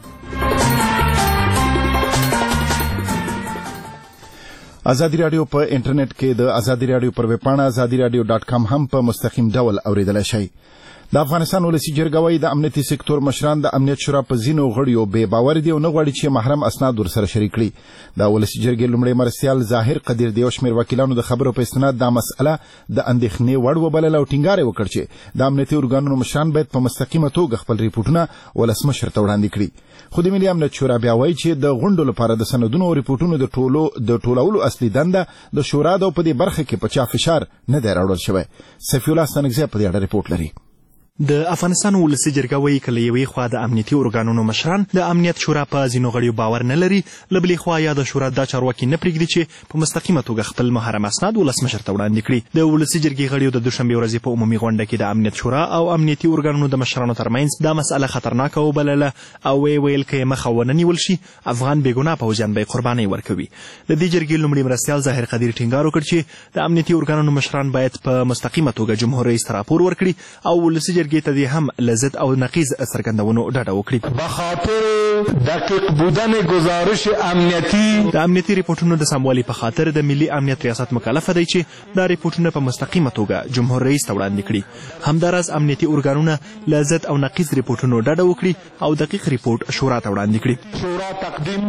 ازادي راډیو په انټرنیټ کې د ازادي راډیو پر ویب پاڼه ازادي راډیو ډاټ کام هم په مستقیم ډول اوریدلای شئ د افغانستان ولسي جرګه وايي د امنیتي سکتور مشران د امنیت شورا په ځینو غړیو بې باور دي او نه غواړي چې محرم اسناد ورسره شریک کړي د ولسي جرګې لومړی مرستیال ظاهر قدیر د یو شمېر وکیلانو د خبرو په استناد دا مسئله د اندېښنې وړ وبلله او ټینګار یې وکړ چې د امنیتي ارګانونو مشران باید په مستقیمه توګه خپل ریپورټونه ولسمشر ته وړاندې کړي خو د ملي امنیت شورا بیا وایي چې د غونډو لپاره د سندونو او ریپورټونو د ټولو د ټولولو اصلي دنده د شورا د په دې برخه کې په چا فشار نه دی راوړل شوی سیف الله ستانکزی په دې اړه ریپورټ لري د افغانستان ولسي جرګه وایي که له یوې خوا د امنیتي ارګانونو مشران د امنیت شورا په ځینو غړیو باور نه لري له بلې خوا یا د شورا دا چارواکي نه پرېږدي چې په مستقیمه توګه خپل محرم اسناد ولسمشر ته وړاندې کړي د ولسي جرګې غړیو د دوشنبې ورځې په عمومي غونډه کې د امنیت شورا او امنیتي ارګانونو د مشرانو ترمنځ دا مسئله خطرناکه وبلله او ویې ویل که یې مخه ونه نیول شي افغان بېګناه پوځیان به یې قربانۍ ورکوي د دې جرګې لومړي مرستیال ظاهر قدیر ټینګار وکړ چې د امنیتي ارګانونو مشران باید په مستقیمه توګه جمهور رئیس ته راپور ورکړي او ولسي جرګې ته دې هم لذت او نقیض څرګندونو ډډه وکړي به خاطر دقیق بودن گزارش امنیتی د امنیتي ریپورټونو د سموالي په خاطر د ملي امنیت ریاست مکلفه دی چې دا ریپورټونه په مستقیمه توګه جمهور رئیس ته وړاندې کړي همداراز امنیتي ارګانونه لذت او نقیض ریپورټونو ډډه وکړي او دقیق ریپورټ شورا ته وړاندې کړي شورا تقدیم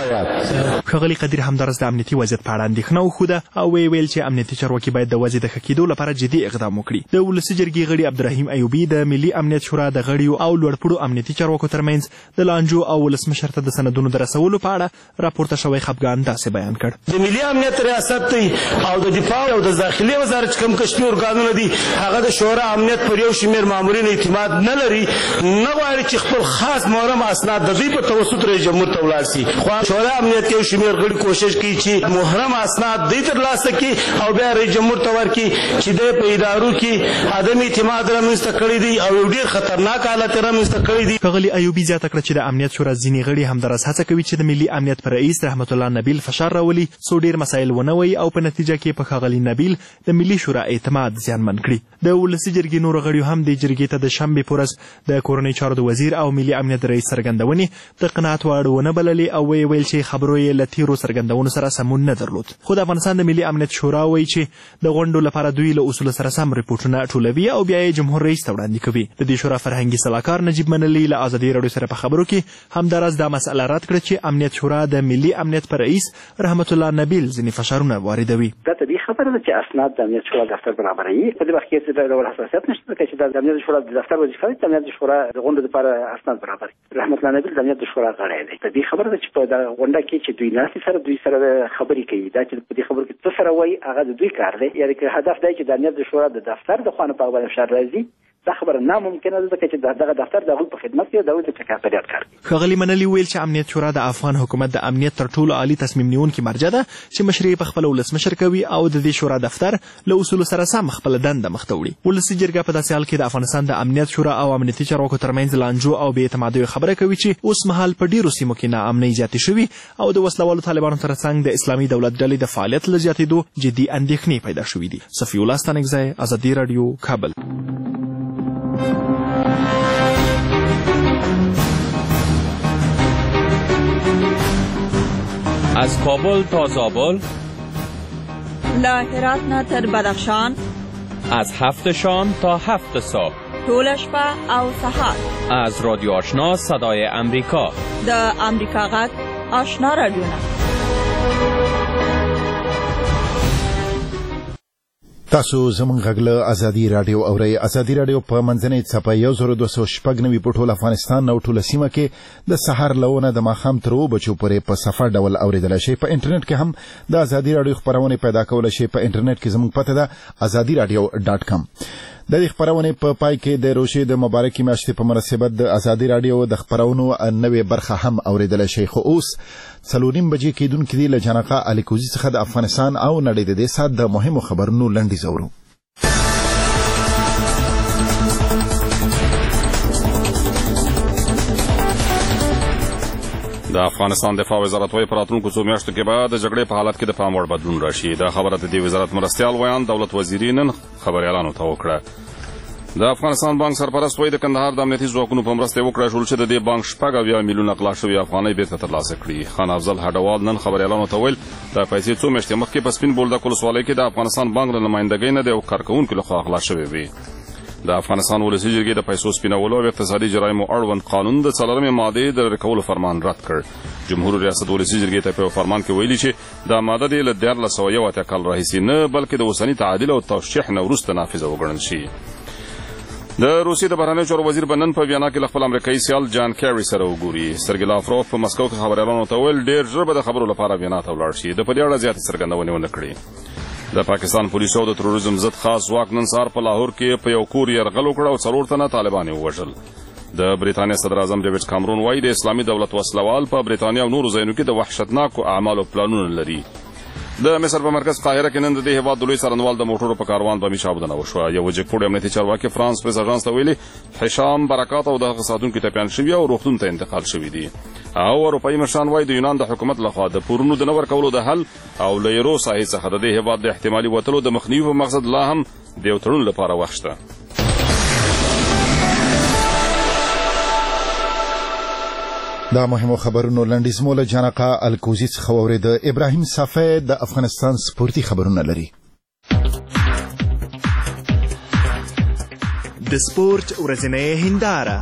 نماید ښاغلي قدیر همداراز د امنیتي وضعیت په اړه اندېښنه وښوده او ویې ویل چې امنیتي چارواکي باید د وضع د ښه کېدو لپاره جدي اقدام وکړي د ولسي جرګې غړي عبدالرحیم ایوبي د ملي امنیت شورا د غړیو او لوړپوړو امنیتي چارواکو ترمنځ د لانجو او ولسمشر ته د سندونو د رسولو په اړه راپورته شوی خفګان داسې بیان کړ د ملي امنیت ریاست دی او د دفاع او د داخلي وزارت چې کوم کشمي ارګانونه دي هغه د شورا امنیت پر یو شمېر مامورین اعتماد نه لري نه غواړي چې خپل خاص محرم اسناد د دوی په توسط رئیس جمهور ته ولاړ شي خو شورا امنیت کې یو شمېر غړي کوشش کوي چې محرم اسناد دوی ترلاسه کړي او بیا رئیس جمهور ته ورکړي چې دوی په ادارو کې عدم اعتماد رامنځته کړی دی او یو ډېر خطرناک حالت رامنځته کړی دی ښاغلي ایوبي زیاته کړه چې د امنیت شورا ځینې غړي همداراز هڅه کوي چې د ملي امنیت پر رئیس رحمت الله نبیل فشار راولي څو ډېر مسایل ونه وایي او په نتیجه کې په ښاغلي نبیل د ملي شورا اعتماد زیانمن کړي د ولسي جرګې نورو غړیو هم دې جرګې ته د شنبې په ورځ د کورنۍ چارو د وزیر او ملي امنیت رئیس څرګندونې د قناعت وړ ونه بللې او ویې ویل چې خبرو یې له تېرو څرګندونو سره سمون نه درلود خو د افغانستان د ملي امنیت شورا وایي چې د غونډو لپاره دوی له اصولو سره سم ریپورټونه ټولوي او بیا یې جمهور رئیس ته وړاندې کوي د دې شورا فرهنګي سلاکار نجیب منلي له ازادي راډیو سره په خبرو کې همداراز دا مسئله رد کړه چې امنیت شورا د ملي امنیت پر رئیس رحمت الله نبیل ځینې فشارونه واردوي دا طبیعي خبره ده چې اسناد د امنیت شورا دفتر برابروي په دې وخت کې هېڅ ډول حساسیت نشته ځکه چې د امنیت شورا د دفتر وظیفه ده چې امنیت شورا د غونډو لپاره اسناد برابروي رحمت الله نبیل د امنیت شورا غړی دی طبیعي خبره ده چې په دغه غونډه کې چې دوی ناستې سره دوی سره خبرې کوي دا چې په دې خبرو کې څه سره وایي هغه د دوی کار دی یعنې که هدف دی چې د امنیت شورا د دفتر د خوا نه په هغه باندې فشار راځي دا خبره ناممکنه ده ځکه چې دغه دفتر د هغوی په خدمت کې د هغوی د چکاپریات کار کوي. ښاغلي منلي ویل چې امنیت شورا د افغان حکومت د امنیت تر ټولو عالي تصمیم نیونکي مرجع ده چې مشري په خپله ولسمشر کوي او د دې شورا دفتر له اصولو سره سم خپله دنده مخته وړي. ولسي جرګه په داسې حال کې د افغانستان د امنیت شورا او امنیتي چارواکو ترمنځ لانجو او بې اعتمادیو خبره کوي چې اوس مهال په ډیرو سیمو کې ناامنۍ زیاتې شوي او د وسلوالو طالبانو ترڅنګ د اسلامي دولت ډلې د فعالیت له زیاتېدو جدي اندېښنې پیدا شوي دي. صفي الله ستانکزی، ازادي راډیو، کابل. از کابل تا زابل، له هرات نه تر بدخشان، از هفت شام تا هفت صبح، ټول شپه او سهار. از رادیو آشنا صدای امریکا، د امریکا غږ آشنا رادیو. تاسو زموږ غږ له ازادي راډیو اورئ. ازادي راډیو په منځنۍ څپه یو زر دوه سوه شپږ نوي په ټول افغانستان او ټوله سیمه کې د سهار له اوونه د ماښام تر اوو بجو پورې په صفه ډول اورېدلی شئ. په انټرنیټ کې هم د ازادي راډیو خپرونې پیدا کولی شئ. په انټرنیټ کې زموږ پته ده ازادي راډیو ډاټ کام. د دې خپرونې په پای کې د روژې د مبارکې میاشتې په مناسبت د ازادي راډیو د خپرونو نوې برخه هم اورېدلی شئ. خو اوس څلور نیم بجې کېدونکې دي. له جانقه الیکوزي څخه د افغانستان او نړۍ د دې ساعت د مهمو خبرونو لنډیز اورو. د افغانستان دفاع وزارت وايي په راتلونکو څو میاشتو کې به د جګړې په حالت کې د پام وړ بدلون راشي. دا خبره د دې وزارت مرستیال ویان دولت وزیري نن خبریالانو ته وکړه. د افغانستان بانک سرپرست وايي د کندهار د امنیتي ځواکونو په مرسته یې وکړه شول چې د دې بانک شپږ اویا میلیونه غلا شوي افغانۍ بیرته ترلاسه کړي. خان افضل هډوال نن خبریالانو ته ویل دا پیسې څو میاشتې مخکې په سپین بولدک ولسوالۍ کې د افغانستان بانک له نمایندګۍ نه د یو کارکوونکي لخوا غلا شوې وي. د افغانستان ولسي جرګې د پیسو سپینولو او اقتصادي جرایمو اړوند قانون د څلورمې مادې د لرې کولو فرمان رد کړ. جمهور ریاست ولسي جرګې ته په فرمان کې ویلي چې دا ماده د له دیارلس سوه یو اتیا کال راهیسې نه بلکې د اوسني تعدیل او توشیح نه وروسته نافظه وګڼل شي. د روسیې د بهرنیو چارو وزیر به نن په وینا کې له خپل امریکایي سیال جان کیری سره وګوري. سرګی لاوروف په مسکو کې خبریالانو ته ویل ډېر ژر به د خبرو لپاره وینا ته ولاړ شي. د په دې اړه زیاتې څرګندونې ونه کړې. د پاکستان پولیسو د تروریزم ضد خاص ځواک نن سهار په لاهور کې په یو کور یرغل وکړ او څلور تنه طالبان یې ووژل. د بریتانیا صدر اعظم ډیوډ کامرون وایي د اسلامي دولت وسلوال په بریتانیا او نورو ځایونو کې د وحشتناکو اعمالو پلانونه لري. د مصر په مرکز قاهره کې نن د دې هېواد د لوی څارنوال د موټرو په کاروان بمي چاودنه وشوه. یو جګپوړی امنیتي چارواکي فرانس پریس اژانس ته ویلي هشام برکات او دغه ساتونکي ټپیان شوي او روغتون ته انتقال شوي دي. او اروپایي مشران وایي د یونان د حکومت لخوا د پورونو د نه ورکولو د حل او له یورو ساحې څخه د دې هېواد د احتمالي وتلو د مخنیوي په مقصد لا هم د یو تړون لپاره وخت شته. دا مهمو خبرونو لنډیز مو له جانقه الکوزي څخه واورېده. ابراهیم صافی د افغانستان سپورتي خبرونه لري. د سپورت ورځنۍ هنداره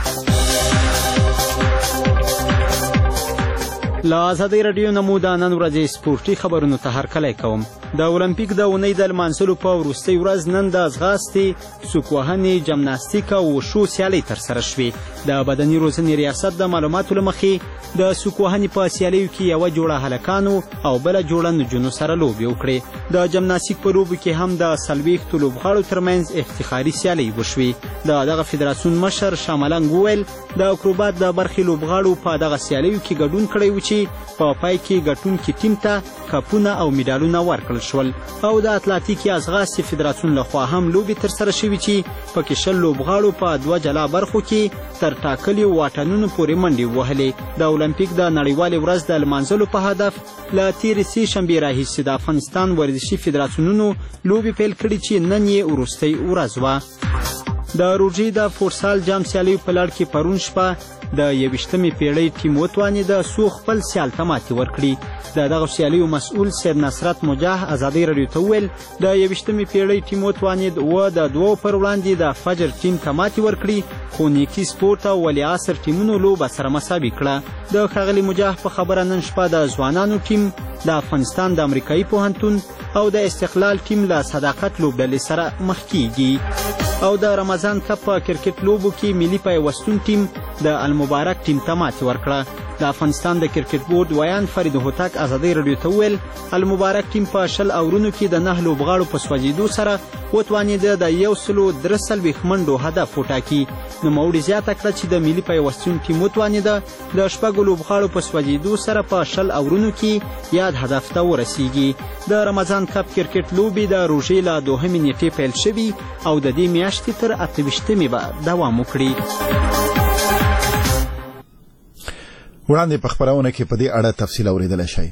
له ازادي راډیو نه مو د نن ورځې سپورتي خبرونو ته هرکلی کوم. د اولمپیک د اونۍ د لمانځلو په وروستۍ ورځ نن د ځغاستې، سوکوهنې، جمناستیک او وشو سیالۍ ترسره شوې. د بدني روزنې ریاست د معلوماتو له مخې د سوکوهنې په سیالیو کې یوه جوړه هلکانو او بله جوړه نجونو سره لوبې وکړې. د جمناستیک په لوبو کې هم د څلوېښتو لوبغاړو ترمنځ افتخاري سیالۍ وشوې. د دغه فدراسیون مشر شاملنګ وویل د اکروبات د برخې لوبغاړو په دغه سیالیو کې ګډون کړی و چې په پای کې ګټونکي ټیم ته کپونه او میډالونه ورکړل شول. او د اتلانتیک یا ځغاستې فدراسیون لخوا هم لوبې ترسره شوي چې پکې شل لوبغاړو په دوه جلا برخو کې تر ټاکلي واټنونو پورې منډې ووهلې. د اولمپیک د نړیوالې ورځ د لمانځلو په هدف له تېرې سې شنبې راهیسې د افغانستان ورزشي فدراسیونونو لوبې پیل کړي چې نن یې وروستۍ ورځ وه. د روژې د فورسال جام سیالیو په لړ کې پرون شپه د یویشتمې پیړۍ ټیم وتوانېد څو خپل سیال ته ماتې ورکړي. د دغه سیالیو مسؤل سید نصرت مجاه ازادي راډیو ته وویل د یویشتمې پیړۍ ټیم وتوانېد و د دوو پر وړاندې د فجر ټیم ته ماتې ورکړي، خو نیکي سپورت او ولی عصر ټیمونو لوبه سره مساوي کړه. د ښاغلي مجاه په خبره نن شپه د ځوانانو ټیم د افغانستان د امریکایي پوهنتون او د استقلال ټیم له صداقت لوبډلې سره مخ کیږي. او د رمضان کپ په کرکټ لوبو کې ملي پیوستون ټیم د المبارک ټیم ته ماتې ورکړه. د افغانستان د کرکټ بورډ ویان فرید هوتک ازادۍ راډیو ته وویل المبارک ټیم په شل اورونو کې د نهه لوبغاړو په سوځېدو سره وتوانېده د یو سلو درې څلوېښت منډو هدف وټاکي. نوموړي زیاته کړه چې د ملي پیوستون ټیم وتوانېده د شپږو لوبغاړو په سوځېدو سره په شل اورونو کې یاد هدف ته ورسیږي. د رمضان کپ کرکټ لوبې د روژې له دوهمې نیټې پیل شوي او د دې میاشتې تر اته ویشتمې به دوام وکړي. وړاندې په خپرونه کې په دې اړه تفصیل اورېدلی شئ.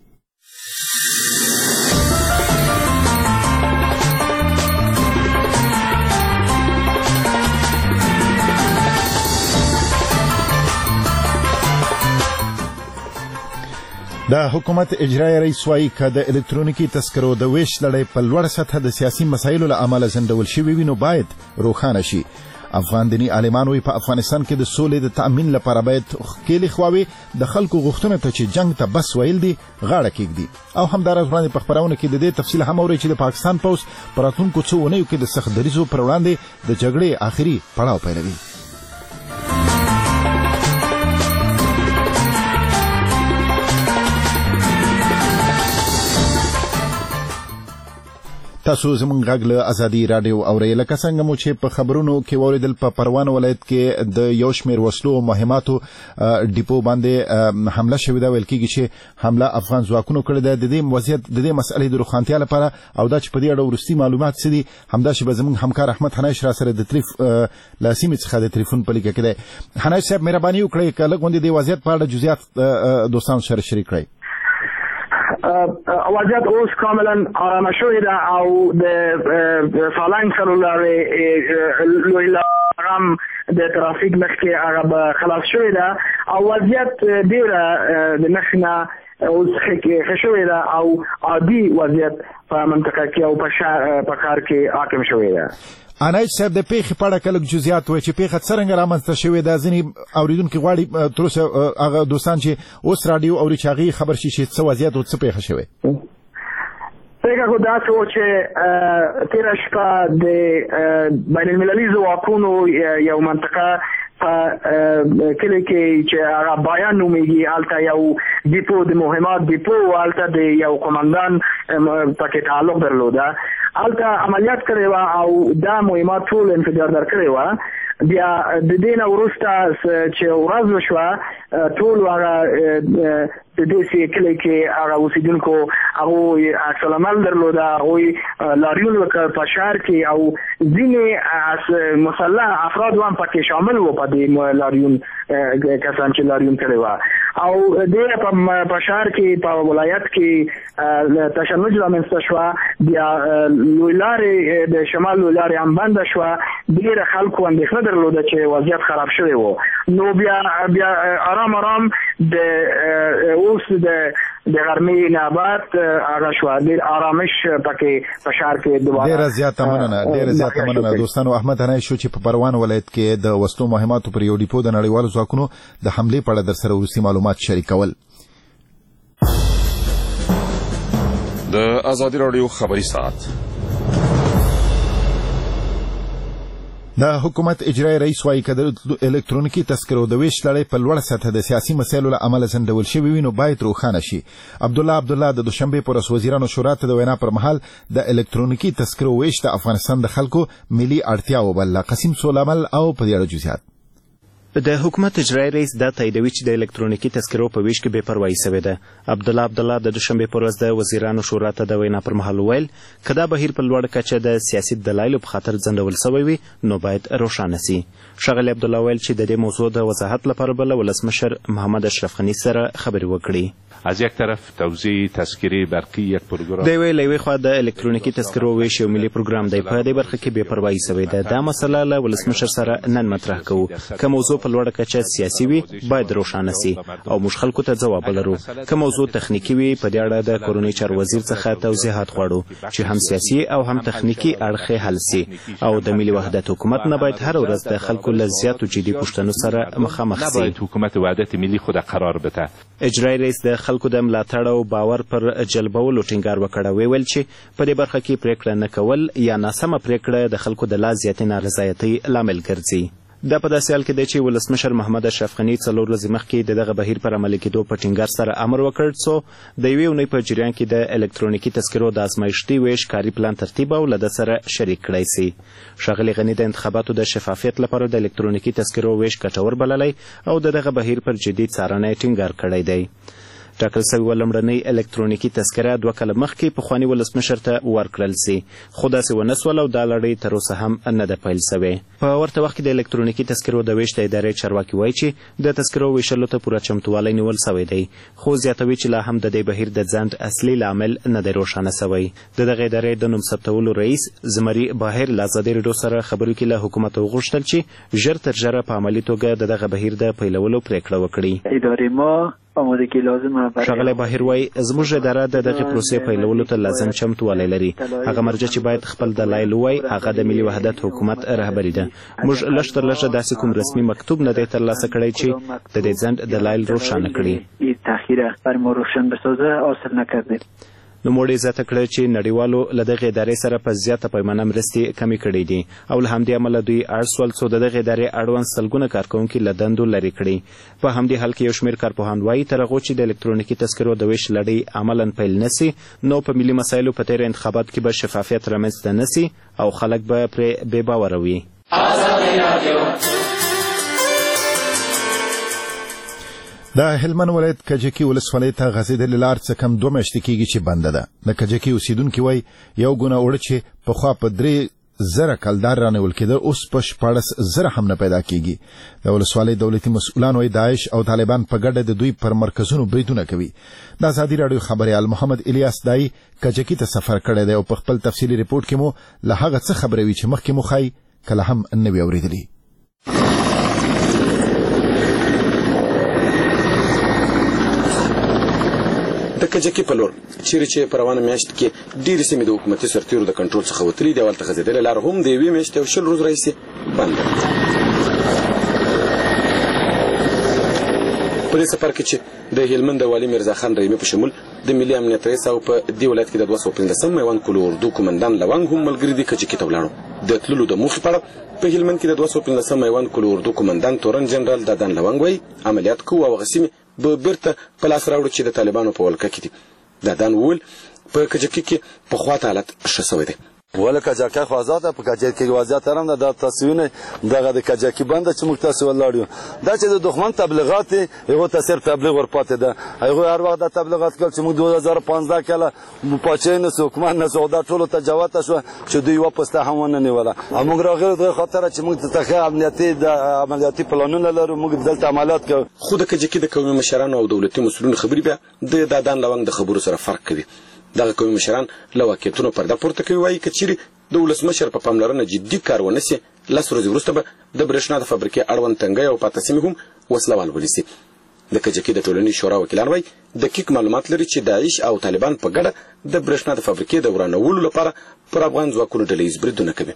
د حکومت اجرایي رئیس وایي که د الکترونیکي تذکرو د ویش لړۍ په لوړه سطحه د سیاسي مسایلو له امله ځنډول شوي وي نو باید روښانه شي. افغان دیني عالمان وایي په افغانستان کې د سولې د تأمین لپاره باید ښکېلې خواوې د خلکو غوښتنو ته چې جنګ ته بس ویل دي غاړه کېږدي. او همداراز وړاندې په خپرونه کې د دې تفصیل هم اورئ چې د پاکستان پوځ په راتلونکو څو اونیو کې د سخت دریځو پر وړاندې د جګړې آخري پړاو پیلوي. تاسو زموږ غږ له ازادي راډیو اورئ. لکه څنګه مو چې په خبرونو کې واورېدل په پروان ولایت کې د یو شمېر وسلو او مهماتو ډیپو باندې حمله شوې ده. ویل کېږي چې حمله افغان ځواکونو کړې ده. د دې وضعیت د دې مسئلې د روښانتیا لپاره او دا چې په دې اړه وروستي معلومات څه دي همداسې به زموږ همکار احمد حنایش را سره د تریف له سیمې څخه د تلیفون په لیکه کې دی. حنایش صاحب مهرباني وکړئ که لږ غوندې د وضعیت په اړه جزئیات دوستانو سره شریک کړئ. وضعیت اوس کاملا آرامه شوې ده او د سالنګ سره لارې لوی لاره هم د ترافیک مخکې هغه به خلاص شوې ده او وضعیت ډېره د نښې نه اوس ښه شوې ده او عادي وضعیت په منطقه کې او په ښار کې حاکم شوې ده. انایج صاحب د پیښې په اړه که لږ جزئیات وایي چې پیښه څرنګه رامنځته شوې ده. ځینې اورېدونکي غواړي تر اوسه هغه دوستان چې اوس راډیو اوري چې هغې خبر شي چې څه وضعیت او څه پیښه شوې. پیښه خو داسې وه چې تېره شپه د بین المللي ځواکونو یو منطقه په کلي کې چې هغه بایان نومېږي هلته یو ډیپو د مهمات ډیپو هلته د یو قمندان پکې تعلق درلوده. هلته عملیات کړې وه او دا مهمات ټول انفجار در کړې وه. بیا د دې نه وروسته چې ورځ وشوه ټول هغه د دې کلي کې هغه اوسېدونکو هغوی عکس العمل درلوده. هغوی لاریون وکړ په ښار کې او ځینې مسلح افراد هم پکې شامل وو په دې لاریون کسان چې لاریون کړی وه او دې په ښار کې په ولایت کې تشنج رامنځته شوه. بیا لوی لارې د شمال لوی لارې هم بنده شوه. ډېره خلکو اندېښنه درلوده چې وضعیت خراب شوی و. نو بیا بیا آرام آرام د اوس د د غرمې نه بعد هغه شو ډېر آرامش پکې په ښار کې دوباره. ډېره زیاته مننه ډېره زیاته مننه دوستانو. احمد حنایش شو چې په پروان ولایت کې د وسلو مهماتو پر یو ډیپو د نړیوالو ځواکونو د حملې په اړه در سره وروستي معلومات شریکول. د ازادي راډیو خبري ساعت. د حکومت اجرایي رئیس وایي که د الکترونیکي تذکرو د ویش لړۍ په لوړه سطحه د سیاسي مسایلو له امله ځنډول شوي وي نو باید روښانه شي. عبدالله عبدالله د دوشنبې په ورځ وزیرانو شورا ته د وینا پر مهال د الکترونیکي تذکرو ویش د افغانستان د خلکو ملي اړتیا وبلله. قسیم سولامل او په دې اړه جزئیات. د حکومت اجرایي رئیس دا تاییدوي چې د الکترونیکي تذکرو په ویش کې بې پروایي سوې ده. عبدالله عبدالله د دوشنبې په ورځ د وزیرانو شورا ته د وینا پر مهال وویل که دا بهیر په لوړه کچه د سیاسي دلایلو په خاطر ځنډول سوی وي نو باید روښانه سي. ښاغلي عبدالله ویل چې د دې موضوع د وضاحت لپاره به له ولسمشر محمد اشرف غني سره خبرې وکړي. از یک طرف توزیع تذکره برقی یک پروګرام دی ویل یوې خوا د الکترونیکي تذکرو ویش یو ملي پروګرام دی. په دې برخه کې بې پروایي سوې ده. دا مسله له ولسمشر سره نن مطرح کوو. که موضوع په لوړه کچه سیاسي وي باید روښانه سي او موږ خلکو ته ځواب ولرو. که موضوع تخنیکي وي په دې اړه د کورنۍ چارو وزیر څخه توضیحات غواړو چې هم سیاسي او هم تخنیکي اړخ حل سي او د ملي وحدت حکومت نه باید هر ورځ د خلکو له زیاتو جدي پوښتنو سره مخامخ سي. باید حکومت وحدت ملي خود قرار بده. اجرایي رئیس د خلکو د ملاتړ او باور پر جلبولو ټینګار وکړ. ویل چې په دې برخه کې پریکړه نه کول یا ناسمه پریکړه د خلکو د لا زیاتې نارضایتۍ لامل ګرځي. دا په داسې حال کې دی چې ولسمشر محمد اشرف غني څلور ورځې مخکې د دغه بهیر پر عملي کېدو په ټینګار سره امر وکړ څو د یوې اونۍ په جریان کې د الکترونیکي تذکرو د ازمایښتي ویش کاري پلان ترتیب او له ده سره شریک کړی سي. ښاغلي غني د انتخاباتو د شفافیت لپاره د الکترونیکي تذکرو ویش ګټور بللی او د دغه بهیر پر جدي څارنه یې ټینګار کړی دی. ټاکل سوې لومړنۍ الکترونیکي تذکره دوه کاله مخکې پخواني ولسمشر ته ورکړل سي خو داسې ونه سول او دا لړۍ تر اوسه هم نه ده پیل سوې. په ورته وخت کې د الکترونیکي تذکرو د ویش د ادارې چارواکي وایي چې د تذکرو ویشلو ته پوره چمتووالی نیول سوی دی خو زیاتوي چې لا هم د دې بهیر د ځنډ اصلي لامل نه دی روښانه سوی. د دغه ادارې د نوم ثبتولو رئیس زمري باهر له ازادي راډیو سره خبرو کې له حکومت وغوښتل چې ژر تر ژره په عملي توګه د دغه بهیر د پیلولو پرېکړه وکړي. ادارې ما آمادگی لازمه. ښاغلی باهر وایي زموږ اداره د دغې پروسې پیلولو ته لازم چمتووالی لري. هغه مرجع چې باید خپل دلایل ووایي هغه د ملي وحدت حکومت رهبري ده. موږ لږ تر لږه داسې کوم رسمي مکتوب نه دی ترلاسه کړی چې د دې ځنډ دلایل روښانه کړي. تاخیر بر ما روشن بسازه حاصل نکرده. نوموړي زیاته کړه چې نړیوالو له دغې ادارې سره په زیاته پیمانه مرستې کمې کړې دي او له همدې امله دوی اړ سول څو د دغې ادارې اړوند سلګونه کارکوونکي له دندو لرې کړي. په همدې حال کې یو شمېر کارپوهان وایي تر هغو چې د الکترونیکي تذکرو د ویش لړۍ عملا پیل نه سي نو په ملي مسایلو په تېره انتخاباتو کې به شفافیت رامنځته نه سي او خلک به پرې بې باوره وي. د هلمند ولایت کجکي ولسوالۍ ته غځېدلې لار څه کم دوه میاشتې کېږي چې بنده ده. د کجکي اوسیدونکي وایي یو ګونه اوړه چې پخوا په درې زره کلدار رانیول کېده اوس په شپاړس زره هم نه پیدا کېږي. د ولسوالۍ دولتي مسؤلان وایي داعش او طالبان په ګډه د دوی پر مرکزونو بریدونه کوي. د ازادي راډیو خبریال محمد الیاس دای کجکي ته سفر کړی دی او په خپل تفصیلي ریپورټ کې مو له هغه څه خبروي چې مخکې مو ښایي کله هم نه وي اورېدلي. د کجکي په لور چیرې چې په روانه میاشت کې ډېرې سیمې د حکومتي سرتیرو د کنټرول څخه وتلي دي او هلته غځېدلې لاره هم د یوې میاشتې او شل ورځو راهیسې بنده ده. په دې سفر کې چې د هلمند د والي میرزا خان رحیمي په شمول د ملي امنیت رئیس او په دې ولایت کې د دوه سوه پنځلسم میوند کلو اردو قومندان لونګ هم ملګري دي کجکي ته ولاړو. د تللو د موخې په اړه په هلمند کې د دوه سوه پنځلسم میوند کلو اردو قومندان تورن جنرال دادان لونګ وایي عملیات کوو او هغه سیمې به بیرته په لاس راوړو چې د طالبانو په ولکه کې دي. دادان وویل په کجکي کې پخوا ته حالت ښه سوی دی. ولا کجاکه خو آزاده په کجاکه کې وضعیت هم نه د تصویرونه دغه د کجاکي بنده چې موږ تاسو ولاړو دا چې د دښمن تبلیغات یو تاثیر تبلیغ ورپاتې ده. هغه هر وخت د تبلیغات کول چې موږ دوه هزار پنځه کاله پاچې نه حکومت نه سودا ټولو ته جواب شو چې دوی واپس ته هم نه نیوله. موږ راغلو د خاطر چې موږ ته ښه امنیتي د عملیاتي پلانونه لرو موږ دلته عملیات کوو. خو د کجکي د قومي مشرانو او دولتي مسؤلینو خبرې بیا د دادان لونګ د خبرو سره فرق کوي. دغه قومي مشران له واقعیتونو پرده پورته کوي وایي که چیرې د ولسمشر په پاملرنه جدي کار ونه سي لس ورځې وروسته به د برېښنا د فابریکې اړوند تنګی او پاته سیمې هم وسله وال ونیسي. د کجکي د ټولنیز شورا وکیلان وایي دقیق معلومات لري چې داعش او طالبان په ګډه د برېښنا د فابریکې د ورانولو لپاره پر افغان ځواکونو ډلهییز بریدونه کوي.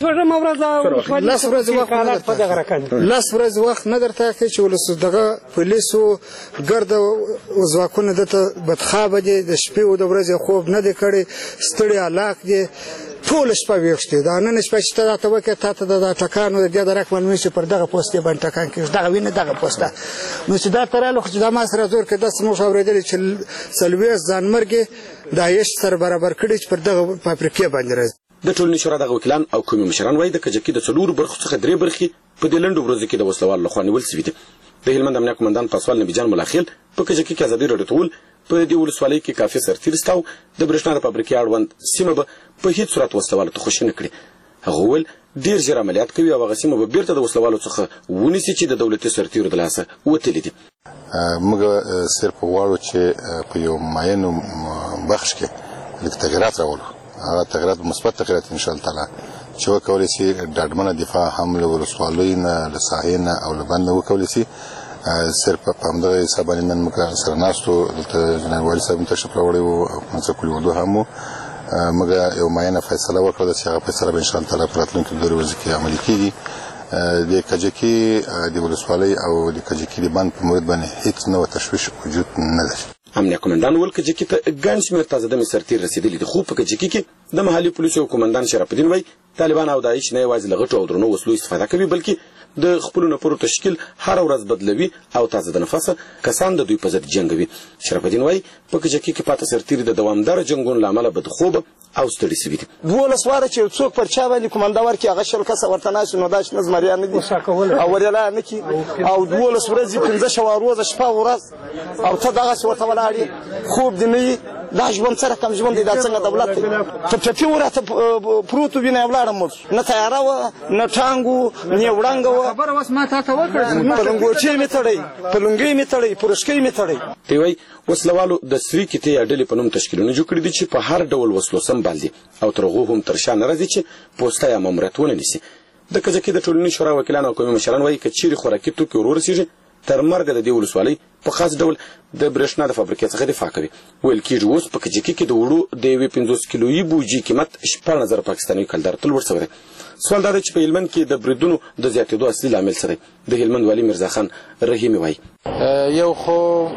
لس ورځې وخت لس ورځې وخت نه درته کوي چې ولس دغه پولیسو ګرده ځواکونه دته بدخوابه دي د شپې او د ورځې خوب نه دی کړی ستړي هلاک دي ټوله شپه ویښ دي. دا نن شپه چې ته راته وکړې تا ته د ټکانو د دې درک معلوموي چې پر دغه پوستې باندې ټکان کېږي دغه وینه دغه پوسته نو چې دا ته راغلو خو چې دا ما سره زور کې داسې موږ اورېدلي چې څلوېښت ځانمرګې داعش سره برابر کړي چې پر دغه فابریکې باندې راځي. د ټولنیز شورا دغه وکیلان او قومي مشران وایي د کجکي د څلورو برخو څخه درې برخې په دې لنډو ورځو کې د وسلوالو لخوا نیول سوي دي. د هلمند امنیه قومندان پاسوال نبي جان ملاخیل په کجکي کې ازادي راډیو ته وویل په دې ولسوالۍ کې کافي سرتیر شته او د برېښنا د فابریکې اړوند سیمه به په هېڅ صورت وسلوالو ته خوشي نه کړي. هغه وویل ډېر ژر عملیات کوي او هغه سیمه به بیرته د وسلوالو څخه ونیسي چې د دولتي سرتیرو د لاسه وتلي دي. موږ صرف غواړو چې په یو معینو بخش کې لږ تغیرات راولو. هغه تغیرات مثبت تغیرات ان شاء الله تعالی چې وکولای شي ډاډمنه دفاع هم له ولسوالیو نه له ساحې نه او له بند وکولای شي. صرف په همدغه حساب باندې نن موږ سره ناستو دلته جناب والي صاحب تشریف راوړی و حکومت کلي اردو هم موږ یو معینه فیصله وکړه چې هغه فیصله به ان شاء الله تعالی په راتلونکي دوه ورځو کې عملي کیږي. د کجکي د ولسوالۍ او د کجکي د بند په مورد باندې هیڅ نوع تشویش وجود نه لري. امنیه قومندان وویل کجکي ته ګڼ شمېر تازه دمې سرتیر رسېدلي دي خو په کجکي کې د محلي پولیسو قومندان شرف الدین وایي طالبان او داعش نه یوازې له غټو او درنو وسلو استفاده کوي بلکې د خپلو نفرو تشکیل هر ورځ بدلوي او تازه د نفسه کسان د دوی په ضد جنګوي. شرف الدین وایي په کجکي کې پاته سرتیري د دوامداره جنګونو له امله بدخوبه او ستړي سوي دي. دولس واره چې څوک پر چا باندې کومنده ورکړي هغه شل کسه ورته ناست نو دا شنه زمریان نه دي او وریاله نه کي او دولس ورځې پنځه شوه روزه شپه ورځ او ته دغسې ورته ولاړ یې خوب دې نه وي دا ژوند سره کم ژوند دی دا څنګه دولت دی په ټپي وراته پروت وینه یې ولاړم موږ نه تیاره وه نه ټانګ و نه وړانګه وه خبره اوس ما تا ته وکړه په لنګوټې مې تړی په لنګۍ مې تړی په رشکۍ مې تړی. دوی وایي وسلوالو د سري کیتې یا ډلې په نوم تشکیلونه جوړ کړي دي چې په هر ډول وسلو سمبال دي او تر هغو هم تر شا نه راځي چې پوسته یا ماموریت ونه نیسي. د کجکي د ټولنې شورا وکیلان او قومي مشران وایي که چیرې خوراکي توکي ور ورسېږي تر مرګه د دې ولسوالۍ په خاص ډول د برېښنا د فابریکې څخه دفاع کوي. ویل کېږي اوس په کجکي کې د وړو د یوې پنځوس کیلویي بوجي قیمت شپاړس زره پاکستاني کلدار ته لوړ شوی دی. سوال دا دی چې په هلمند کې د بریدونو د زیاتېدو اصلي لامل څه دی؟ د هلمند والي میرزا خان رحیمي وایي یو خو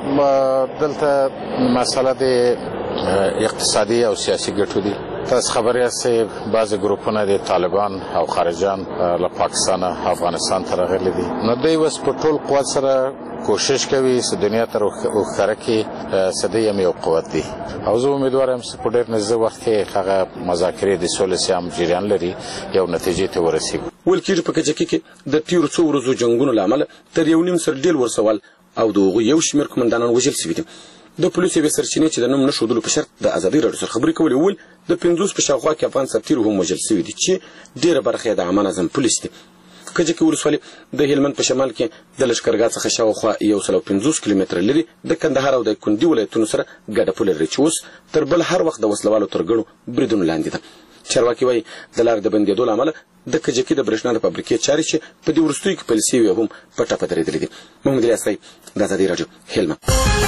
دلته مسله د اقتصادي او سیاسي ګټو دي. تاسو خبر یاستئ بعضې ګروپونه د طالبان او خارجان له پاکستان افغانستان ته راغلي دي نو دوی اوس په ټول قوت سره کوشش کوي چې دنیا ته وښکاره کړي چې دوی هم یو قوت دي او زه امیدوار یم چې په ډېر نږدې وخت کې هغه مذاکرې د سولې سیام جریان لري یو نتیجې ته ورسېږي. ویل کېږي په کجکي کې د تېرو څو ورځو جنګونو له امله تر یو نیم سر ډېر ورسوال او د هغوی یو شمېر قمندانان وژل شوي دي. د پولیسو یوې سرچینې چې د نوم نه ښودلو په شرط د ازادۍ راډیو سره خبرې کولې وویل د پنځوس په شاوخوا کې افغان سرتیرو هم وژل شوي دي چې ډېره برخه یې د عامه نظم پولیس دي. کجکي ولسوالي د هلمند په شمال کې د لښکرګاه څخه شاوخوا یو سل او پنځوس کیلومتره لرې د کندهار او د کندي ولایتونو سره ګډه پوله لري چې اوس تر بل هر وخت د وسلوالو تر ګڼو بریدونو لاندې ده. چارواکي وایي د لارې د بندېدو له امله د کجکي د برېښنا د فابریکې چارې چې په دې وروستیو کې پیل شوي هم په ټپه درېدلې دي. محمد الیاس رای د ازادي راډیو هلمند.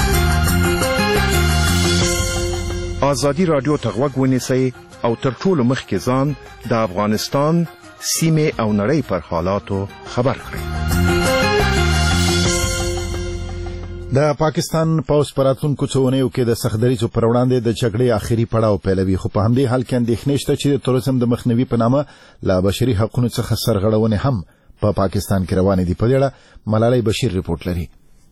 ازادي راډیو ته غوږ ونیسئ او تر ټولو مخکې ځان د افغانستان سیمې او نړۍ پر حالاتو خبر کړئ. د پاکستان پوځ په راتلونکو څو اونیو کې د سختدریځو پر وړاندې د جګړې آخري پړاو پیلوي خو په همدې حال کې اندېښنې شته چې د تروریزم د مخنیوي په نامه له بشري حقونو څخه سرغړونې هم په پاکستان کې روانې دي. په دې اړه ملالۍ بشیر رپورټ لري.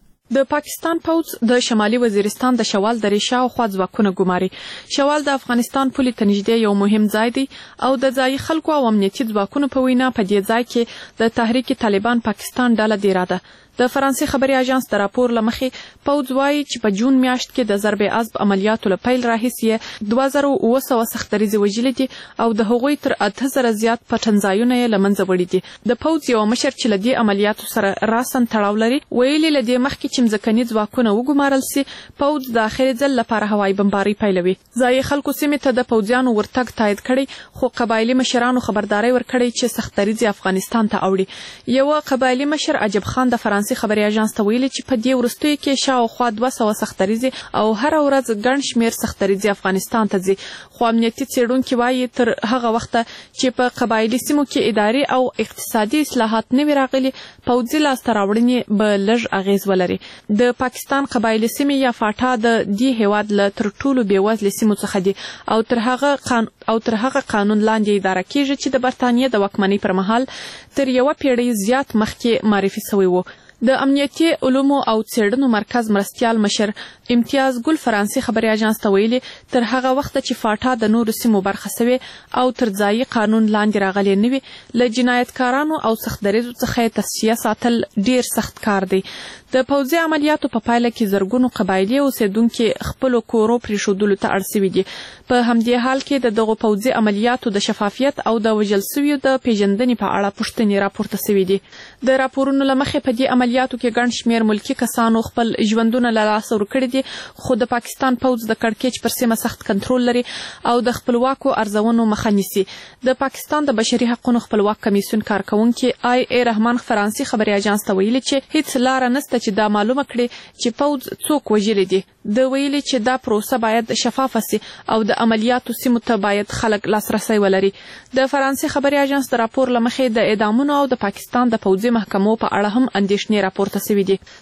د پاکستان پوځ د شمالي وزیرستان د شوال درې شاوخوا ځواکونه ګماري. شوال د افغانستان پولې ته نږدې یو مهم ځای دی او د ځایي خلکو او امنیتي ځواکونو په وینا په دې ځای کې د تحریک طالبان پاکستان ډله دیره ده. د فرانسې خبري اژانس د راپور له مخې پوځ وایي چې په جون میاشت کې د ضرب عصب عملیاتو له پیل راهیسې دوه زره اوه سوه سختدریځې وژلي دي او د هغوی تر اته زره زیات پټنځایونه یې له منځه وړي دي. د پوځ یو مشر چې له دې عملیاتو سره راسن تړاو لري ویلي له دې مخکې چې مځکني ځواکونه وګمارل سي پوځ د آخري ځل لپاره هوایي بمبارۍ پیلوي. ځایي خلکو سیمې ته د پوځیانو ورتګ تایید کړی خو قبایلي مشرانو خبرداری ورکړی چې سختدریځې افغانستان ته اوړي. یو قبایلي مشر عجب خان د فرانسې خبري اژانس ته ویلي چې په دې وروستیو کې شاوخوا دوه سوه سختدریځې او هره ورځ ګڼ شمېر سختدریځې افغانستان ته ځي خو امنیتي څېړونکي وایي تر هغه وخته چې په قبایلي سیمو کې اداري او اقتصادي اصلاحات نه وي راغلي پوځي لاسته راوړنې به لږ اغېز ولري. د پاکستان قبایلي سیمې یا فاټا د دې هېواد له تر ټولو بېوزلې سیمو څخه دي او تر هغه قان... او تر هغه قانون لاندې اداره کېږي چې د برتانیې د واکمنۍ پر مهال تر یوه پیړۍ زیات مخکې معرفي سوی و. د امنیتي علومو او څېړنو مرکز مرستیال مشر امتیاز ګل فرانسې خبري اژانس ته ویلي تر هغه وخته چې فاټا د نورو سیمو برخه سوې او تر ځایي قانون لاندې راغلې نه وي له جنایتکارانو او سختدریځو څخه یې تصفیه ساتل ډېر سخت کار دی. د پوځي عملیاتو په پایله کې زرګونو قبایلي اوسېدونکي خپلو کورو پرېښودلو ته اړ سوي دي. په همدې حال کې د دغو پوځي عملیاتو د شفافیت او د وژل سویو د پیژندنې په اړه پوښتنې راپورته سوي دي. د راپورونو له مخې په دې عملیاتو کې ګڼ شمېر ملکي کسانو خپل ژوندونه له لاسه ورکړي دي خو د پاکستان پوځ د کړکېچ پر سیمه سخت کنټرول لري او د خپلواکو ارزونو مخه نیسي. د پاکستان د بشري حقونو خپلواک کمیسیون کارکونکي آی ای رحمان فرانسې خبري اژانس ته ویلي چې هیڅ لاره نشته چې دا معلومه کړي چې پوځ څوک وژلي دي. د ویلي چې دا پروسه باید شفافه سي او د عملیاتو سیمو ته باید خلک لاسرسی ولري. د فرانسې خبري اژانس د راپور له مخې د اعدامونو او د پاکستان د پوځي محکمو په اړه هم اندېښنې راپورته سوي دي.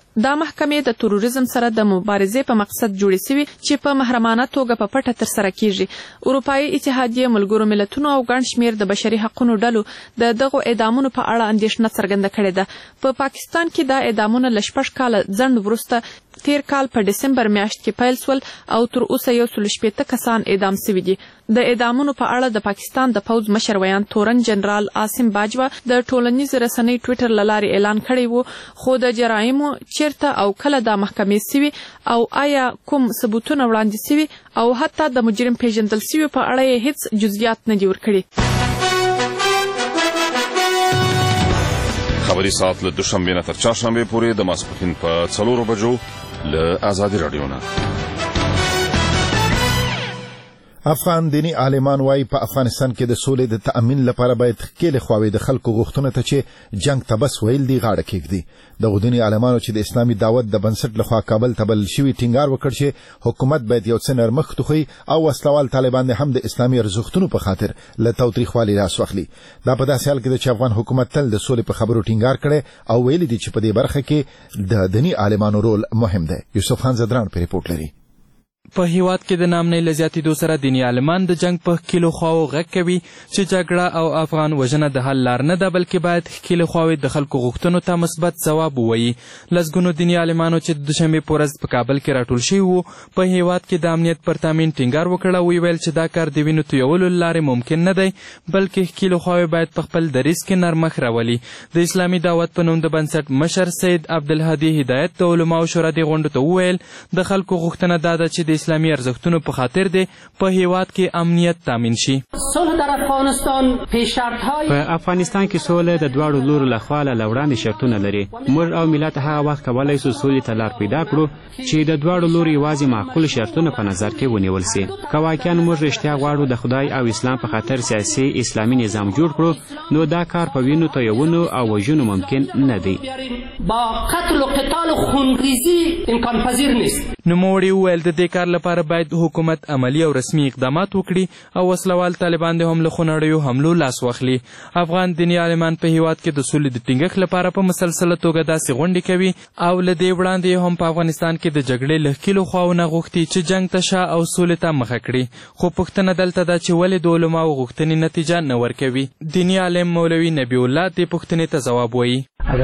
دا محکمې د تروریزم سره د مبارزې په مقصد جوړې سوي چې په محرمانه توګه په پټه ترسره کیږي. اروپایي اتحادیې، ملګرو ملتونو او ګڼ شمېر د بشري حقونو ډلو د دغو اعدامونو په اړه اندېښنه څرګنده کړې ده. په پاکستان کې دا اعدامونه له شپږ کاله ځنډ وروسته تیر کال په ډسمبر میاشت کې پیل سول او تر اوسه یو سل شپېته کسان اعدام سوي دي. د اعدامونو په اړه د پاکستان د پوځ مشر ویان تورن جنرال عاصم باجوه د ټولنیزو رسنۍ ټویټر له لارې اعلان کړی و، خو د جرایمو چیرته او کله دا محکمې سوي او آیا کوم ثبوتونه وړاندې سوي او حتی د مجرم پیژندل سوي په اړه یې هیڅ جزئیات نه دي ورکړي. خبري ساعت له دوشنبې نه تر چهارشنبې پورې د ماسپښین په څلورو بجو له آزادي راډیو نه. افغان دینی عالمان وايي په افغانستان کې د سولې د تأمین لپاره باید ښکېلې خواوې د خلکو غوښتنو ته چې جنگ ته بس ویل دي غاړه کېږدي. دغو دیني عالمانو چې د اسلامي دعوت د بنسټ لخوا کابل ته بلل شوي ټینګار وکړ چې حکومت باید یو څه نرمښت وښیي او وسلوال طالبان هم د اسلامي ارزښتونو په خاطر له تاوتریخوالي لاس واخلي. دا په داسې حال کې ده چې افغان حکومت تل د سولې په خبرو ټینګار کړی او ویلي دي چې په دې برخه کې د دیني عالمانو رول مهم دی. یوسف خان زدران په ریپورت لري. په هیواد کې د نامنۍ له زیاتېدو سره دیني عالمان د جنگ په ښکېلو خواو غږ کوي چې جګړه او افغان وژنه د حل لار نه ده، بلکې باید ښکېلې خواوې د خلکو غوښتنو ته مثبت ځواب ووایي. لسګونو دیني عالمانو چې د دوشنبې په ورځ په کابل کې راټول شوي وو په هیواد کې د امنیت پر تامین ټینګار وکړ او ویل چې دا کار د وینو تویولو له لارې ممکن نه دی، بلکې ښکېلو خواوې باید په خپل دریځ کې نرمښت راولي. د اسلامي دعوت په نوم د بنسټ مشر سید عبدالهادي هدایت د علماو شورا دې غونډو ته وویل د خلکو غوښتنه دا ده چې د اسلامي ارزښتونو په خاطر دی په هیواد کې امنیت تامین شي. په افغانستان کې سوله د دواړو لورو لخوا له وړاندې شرطونه لري. موږ او ملت هغه وخت کولی سو سولې ته لار پیدا کړو چې د دواړو لورو یوازې معقول شرطونه په نظر کې ونیول سي. که واقعا موږ رښتیا غواړو د خدای او اسلام په خاطر سیاسي اسلامي نظام جوړ کړو، نو دا کار په وینو تویولو او وژنو ممکن نه دی. با قتل و قتال و خونریزی امکان پذیر نیست. نوموړي وویل د دې کار لپاره باید حکومت عملی او رسمي اقدامات وکړي او وسلوال طالبان د هم له خونړیو حملو لاس واخلي. افغان دیني عالمان په هیواد کې د سولې د ټینګښت لپاره په مسلسله توګه داسې غونډې کوي او له دې وړاندې هم په افغانستان کې د جګړې له ښکېلو خواوو نه غوښتي چې جنګ ته شا او سولې ته مخه کړي. خو پوښتنه دلته ده چې ولې د علماو غوښتنې نتیجه نه ورکوي. دیني عالم مولوي نبی الله دې پوښتنې ته ځواب وایي.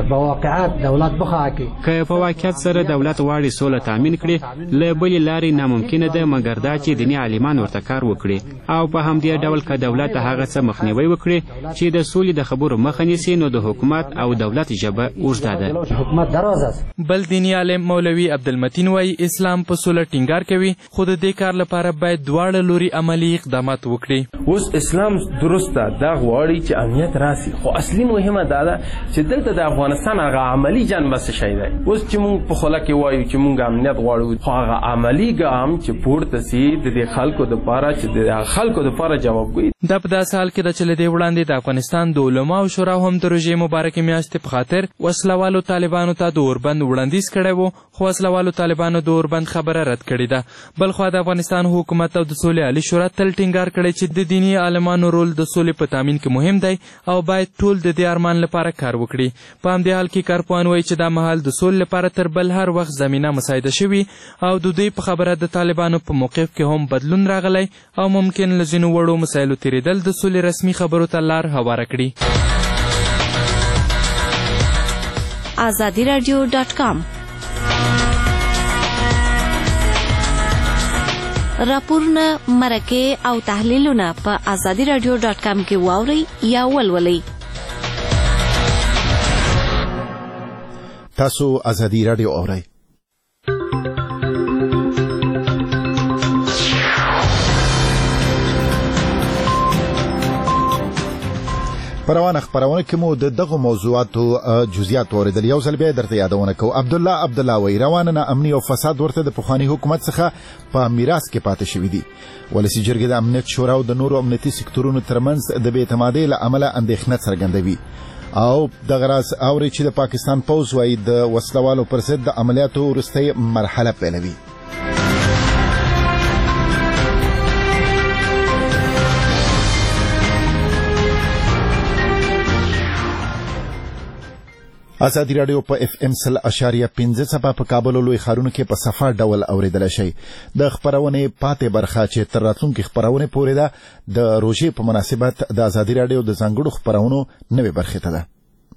که په واقعیت سره دولت غواړي سوله تامین کړي، له بلې لارې ناممکنه ده مګر دا چې دیني عالمان ورته کار وکړي او په همدې ډول که دولت هغه څه مخنیوی وکړي چې د سولې د خبرو مخه نیسي، نو د حکومت او دولت ژبه اوږده ده. بل دیني عالم مولوي عبدالمتین وایي اسلام په سوله ټینګار کوي، خو د دې کار لپاره باید دواړه لوري عملي اقدامات وکړي. اوس اسلام درسته دا غواړي چې امنیت راسي، خو اصلي مهمه دا ده چې دلته د افغانستان هغه عملی جنبه څه شی دی. اوس چې موږ په خوله کې وایو چې موږ امنیت غواړو، خو هغه عملي ګام چې پورته سي د دې خلکو دپاره چې د خلکو دپاره جوابګوی. دا په داسې حال کې ده چې له دې وړاندې د افغانستان د علماو شورا هم د روژې مبارکې میاشتې په خاطر وسلوالو طالبانو ته د اوربند وړاندیز کړی و، خو وسلوالو طالبانو د اوربند خبره رد کړې ده. بلخوا د افغانستان حکومت او د سولې عالي شورا تل ټینګار کړی چې د دیني عالمانو رول د سولې په تامین کې مهم دی او باید ټول د دې ارمان لپاره کار وکړي. په همدې حال کې کارپوهان وایي چې دا مهال د سولې لپاره تر بل هر وخت زمینه مساعده شوي او د دوی په خبره د طالبانو په موقف کې هم بدلون راغلی او ممکن له ځینو وړو مسایلو تېرېدل د سولې رسمي خبرو ته لار هواره کړي. آزادي راډیو ډاټ کام راپورونه، مرکې او تحلیلونه په آزادي راډیو ډاټ کام کې واورئ یا ولولئ. تاسو آزادي راډیو اورئ. پروانه خبرونه کې مو د دغه موضوعاتو جزئیات اوریدل. یو ځل بیا درته یادونه کوم عبد الله عبد الله وی روانه نه امني او فساد ورته د پخوانی حکومت څخه په میراث کې پاتې شوی دی. ولسی جرګې د امنیت شورا او د نورو امنیتي سکتورونو ترمنځ د بې اعتمادۍ له امله اندېښنه څرګندوي او دغه راز اوري چې د پاکستان پوځ وايي د وسلوالو پر ضد د عملیاتو وروستۍ مرحله پیلوي. ازادي راډیو په اف ام سل اشاریه پنځه څپه په کابل لوی ښارونو کې په صفه ډول اوریدل شي. د خبرونې پاتې برخه چې تر راتلونکي خبرونه پورې ده د روژې په مناسبت د ازادي راډیو د ځانګړو خبرونو نوې برخه ده.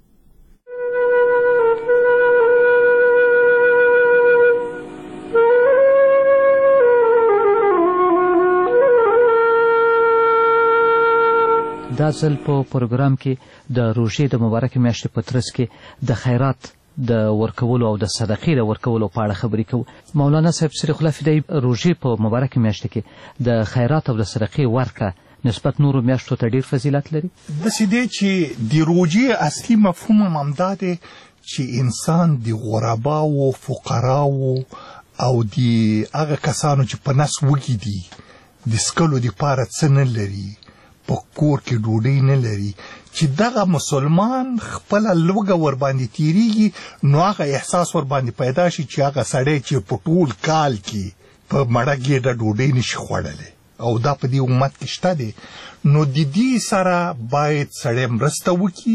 دا ځل په پروګرام کې د روژې د مبارکې میاشتې په ترڅ کې د خیرات د ورکولو او د صدقې د ورکولو په اړه خبرې کوو. مولانا صاحب صریح الله فدایي، روژې په مبارکې میاشتې کې د خیرات او د صدقې ورکړه نسبت نورو میاشتو ته ډیر فضیلت لري. داسې دی چې د روژې اصلي مفهوم هم همدا دی چې انسان د غرباو، فقراو او د هغه کسانو چې په نس وږي دي د څکلو دپاره څه نه لري، په کور کې ډوډۍ نه لري، چې دغه مسلمان خپله لوږه ورباندې تیریږي، نو هغه احساس ورباندې پیدا شي چې هغه سړی چې په ټول کال کې په مړه ګېډه ډوډۍ نشي خوړلی او دا په دې امت کې شته دی، نو د دې سره باید سړی مرسته وکړي،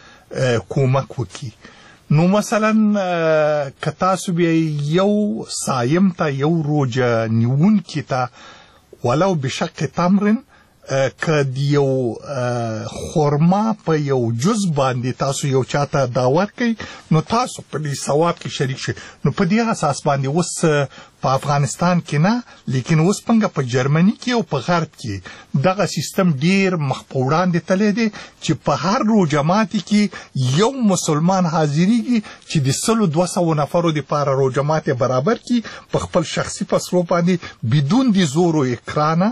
کومک وکړي. نو مثلا که تاسو بیا یو صایم ته، یو روژه نیونکي ته ولو بشق تمرن که د یو خورما په یو جز باندې تاسو یو چاته دا ورکئ، نو تاسو په دې ثواب کې شریک شئ. نو په دې اساس باندې اوس په افغانستان کې نه، لیکن اوس څنګه په جرمني کې او په غرب کې دغه سیستم ډیر مخ په وړاندې تللی دی چې په هر روژه ماتي کې یو مسلمان حاضریږي چې د سلو دوه سوو نفرو دپاره روژه ماتي برابر کړي په خپل شخصي پسرو باندې بدون د زور و اکرانه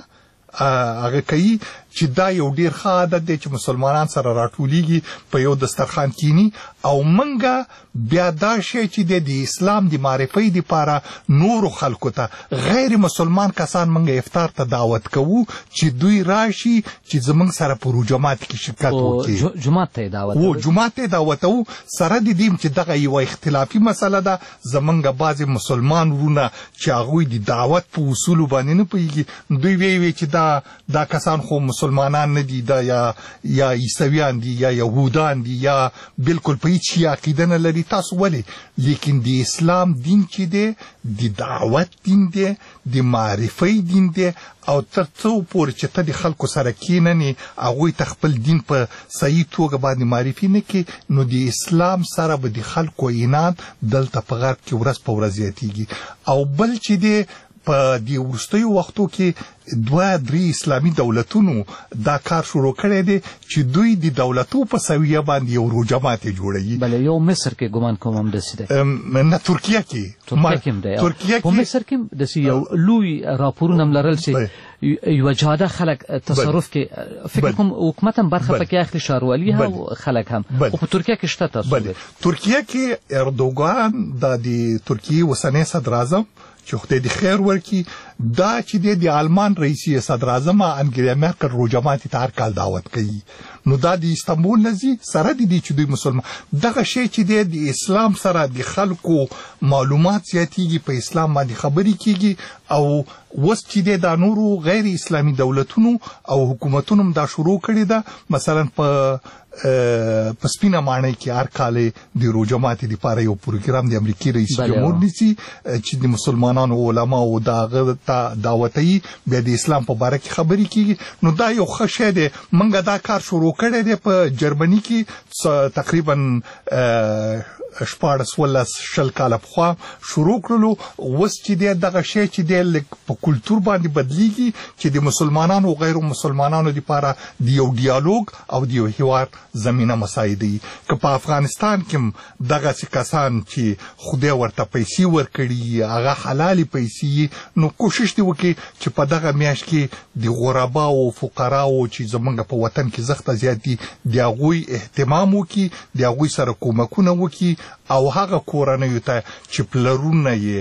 هغه کوي، چې دا یو ډیر ښه عادت دی چې مسلمانان سره راټولیږي، په یو دسترخوان کینی او منګه بیا دا شی چې د اسلام د معرفۍ دپاره نورو خلکو ته غیر مسلمان کسان منګه افطار ته دعوت کوو چې دوی راشي چې زمونږ سره په روژه ماتي کې شرکت وکړي. جومات ته دعوت او جومات ته دعوت او سره د دې چې دغه یو اختلافي مسله ده، زمونږ بعضې مسلمان ورونه چې هغوی د دعوت په اصولو باندې نه پوهېږي، دوی ویې چې دا دا کسان خو مسلمانان نه دي، دا یا یا عیسویان دي یا یهودان دي یا بالکل په هیڅ شي عقیده نه لري. تاسو ولې؟ لیکن د اسلام دین چې دی د دعوت دین دی، د معرفۍ دین دی، او تر څو پورې چې ته د خلکو سره کیننې هغوی ته خپل دین په صحیح توګه باندې معرفي نه کړي، نو د اسلام سره به د خلکو عناد دلته په غرب کې ورځ په ورځ زیاتېږي. او بل چې دی په دې وروستیو وختو کې دوه درې اسلامي دولتونو دا کار شروع کړی دی چې دوی د دولتو په سویه باندې یو روژه ماتې جوړوي. بله یو مصر کې ګمان کوم هم داسې دی، نه ترکیه کې ترکیه کې هم دی، په مصر کې داسې یو لوی راپورونه هم لرل چې یوه جاده خلک تصرف کې فکر کوم حکومت هم برخه پکې اخلي، ښاروالي هم خلک هم، خو په ترکیه کې شته. تاسو ترکیه کې اردوغان دا د ترکیې اوسنی صدراعظم چې خدای دې خیر ورکړي، دا چې د آلمان رئیسي صدراعظم انګلا مرکل روژه ماتي ته هر کال دعوت کوي، نو دا د استانبول نه ځي سره د دې چې دوی مسلمان دغه شی چې دی د اسلام سره د خلکو معلومات زیاتېږي، په اسلام باندې خبرې کېږي. او اوس چې دی دا نورو غیر اسلامي دولتونو او حکومتونو هم دا شروع کړې ده، مثلا په په سپینه ماڼۍ کې هر کال د روژه ماتي دپاره یو پروګرام د امریکې رئیس جمهور نیسي چې د مسلمانانو علماو د هغه ته دعوتوي، بیا د اسلام په باره کې خبرې کېږي. نو دا یو ښه شی دی. موږ دا کار شروع کړی دی په جرمني کې تقریبا شپاړس ولس شل کاله پخوا شروع کړلو. اوس چې دی دغه شی چې دی لږ په کلتور باندې بدلیږي چې د مسلمانانو او غیر مسلمانانو دپاره د یو ډیالوګ او د یو حوار زمینه مساعدوي. که په افغانستان کې هم دغسې کسان چې خدای ورته پیسې ورکړي، هغه حلالې پیسې، نو کوشش دې وکړي چې په دغه میاشت کې د غرباو او فقراو چې زمونږ په وطن کې زښته زیات دي د هغوی اهتمام وکړي، د هغوی سره کومکونه وکړي، او هغه کورنیو ته چې پلرونه یې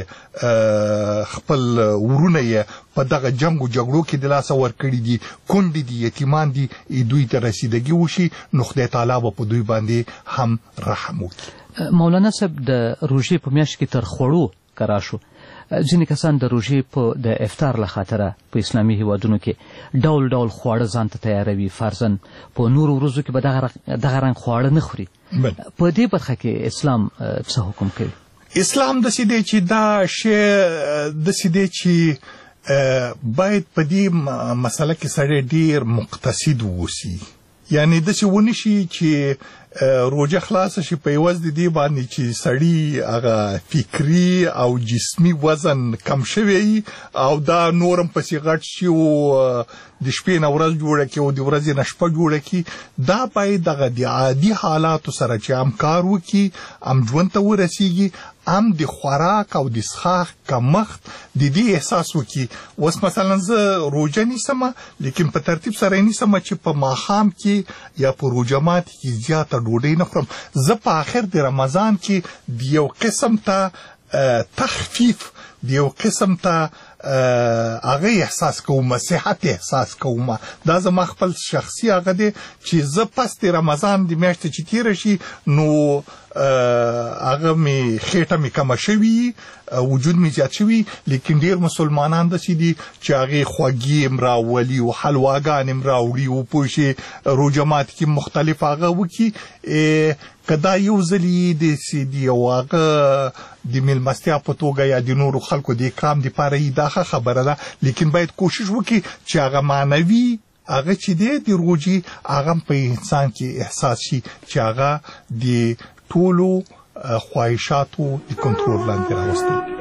خپل ورونه یې په دغه جنګ و جګړو کې د لاسه ورکړي دي، کونډې دي، یتیمان دي، دوی ته رسیدګي وشي، نو خدای تعالی به په دوی باندې هم رحم وکړي. مولانا صاحب د روژې په میاشت کې تر خوړو کرا شو، ځینې کسان د روژې په د افطار له خاطره په اسلامي هیوادونو کې ډول ډول خواړه ځان ته تیاروي، فرضاً په نورو ورځو کې به دغه رنګ خواړه نه خوري. په دې برخه کې اسلام څه حکم کوي؟ اسلام داسې دی چې دا شی داسې دی چې باید په دې مسله کې سړی ډېر مقتصد واوسي، یعنی داسې ونه شي چې روژه خلاصه شي په عوض د دې باندې چې سړی هغه فکري او جسمي وزن کم شوی او دا نورم پسې غټ شي او د شپې نه ورځ جوړه کړي او د ورځې نه شپه جوړه کړي. دا باید دغه د عادي حالاتو سره چې هم کار وکړي، هم ژوند ته ورسیږي، هم د خوراک او د څښاک کمښت د دې احساس وکړي. اوس مثلا زه روژه نیسم، لیکن په ترتیب سره یې نیسم چې په ماښام کې یا په روژه ماتي کې زیاته ډوډۍ نه خورم. زه په آخر د رمضان کې د یو قسم ته تخفیف، د یو قسم ته هغه احساس کوم، صحت احساس کوم. دا زما خپل شخصي هغه دی چې زه پس د رمضان د میاشتې چې تیره شي نو هغه می خېټه می کمه شوي، وجود می زیات شوي، لیکن ډیر مسلمانان داسې دي چې هغې خوږې هم راولي او حلواګانې هم راوړي او پوه شې روژه ماتي کې مختلف هغه وکړي. که دا یو ځل یې داسې دي او هغه د میلمستیا په توګه یا د نورو خلکو د اکرام دپاره یې دا ښه خبره ده، لیکن باید کوشش وکړي چې هغه معنوي هغه چې دی د روژې هغه په انسان کې احساس شي چې هغه د ټولو خواهشاتو د کنټرول لاندې راوستل.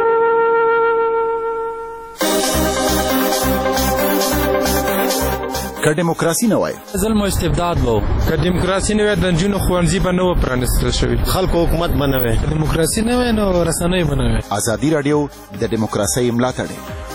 که دیموکراسي نه وای ظلم او استبداد وو، که دیموکراسي نه وای د نجونو ښوونځي به نه و پرانیستل شوي، خلکو حکومت به نه وای، دیموکراسي نه وای نو رسنۍ به نه وای. ازادي راډیو د دیموکراسۍ ملاتړ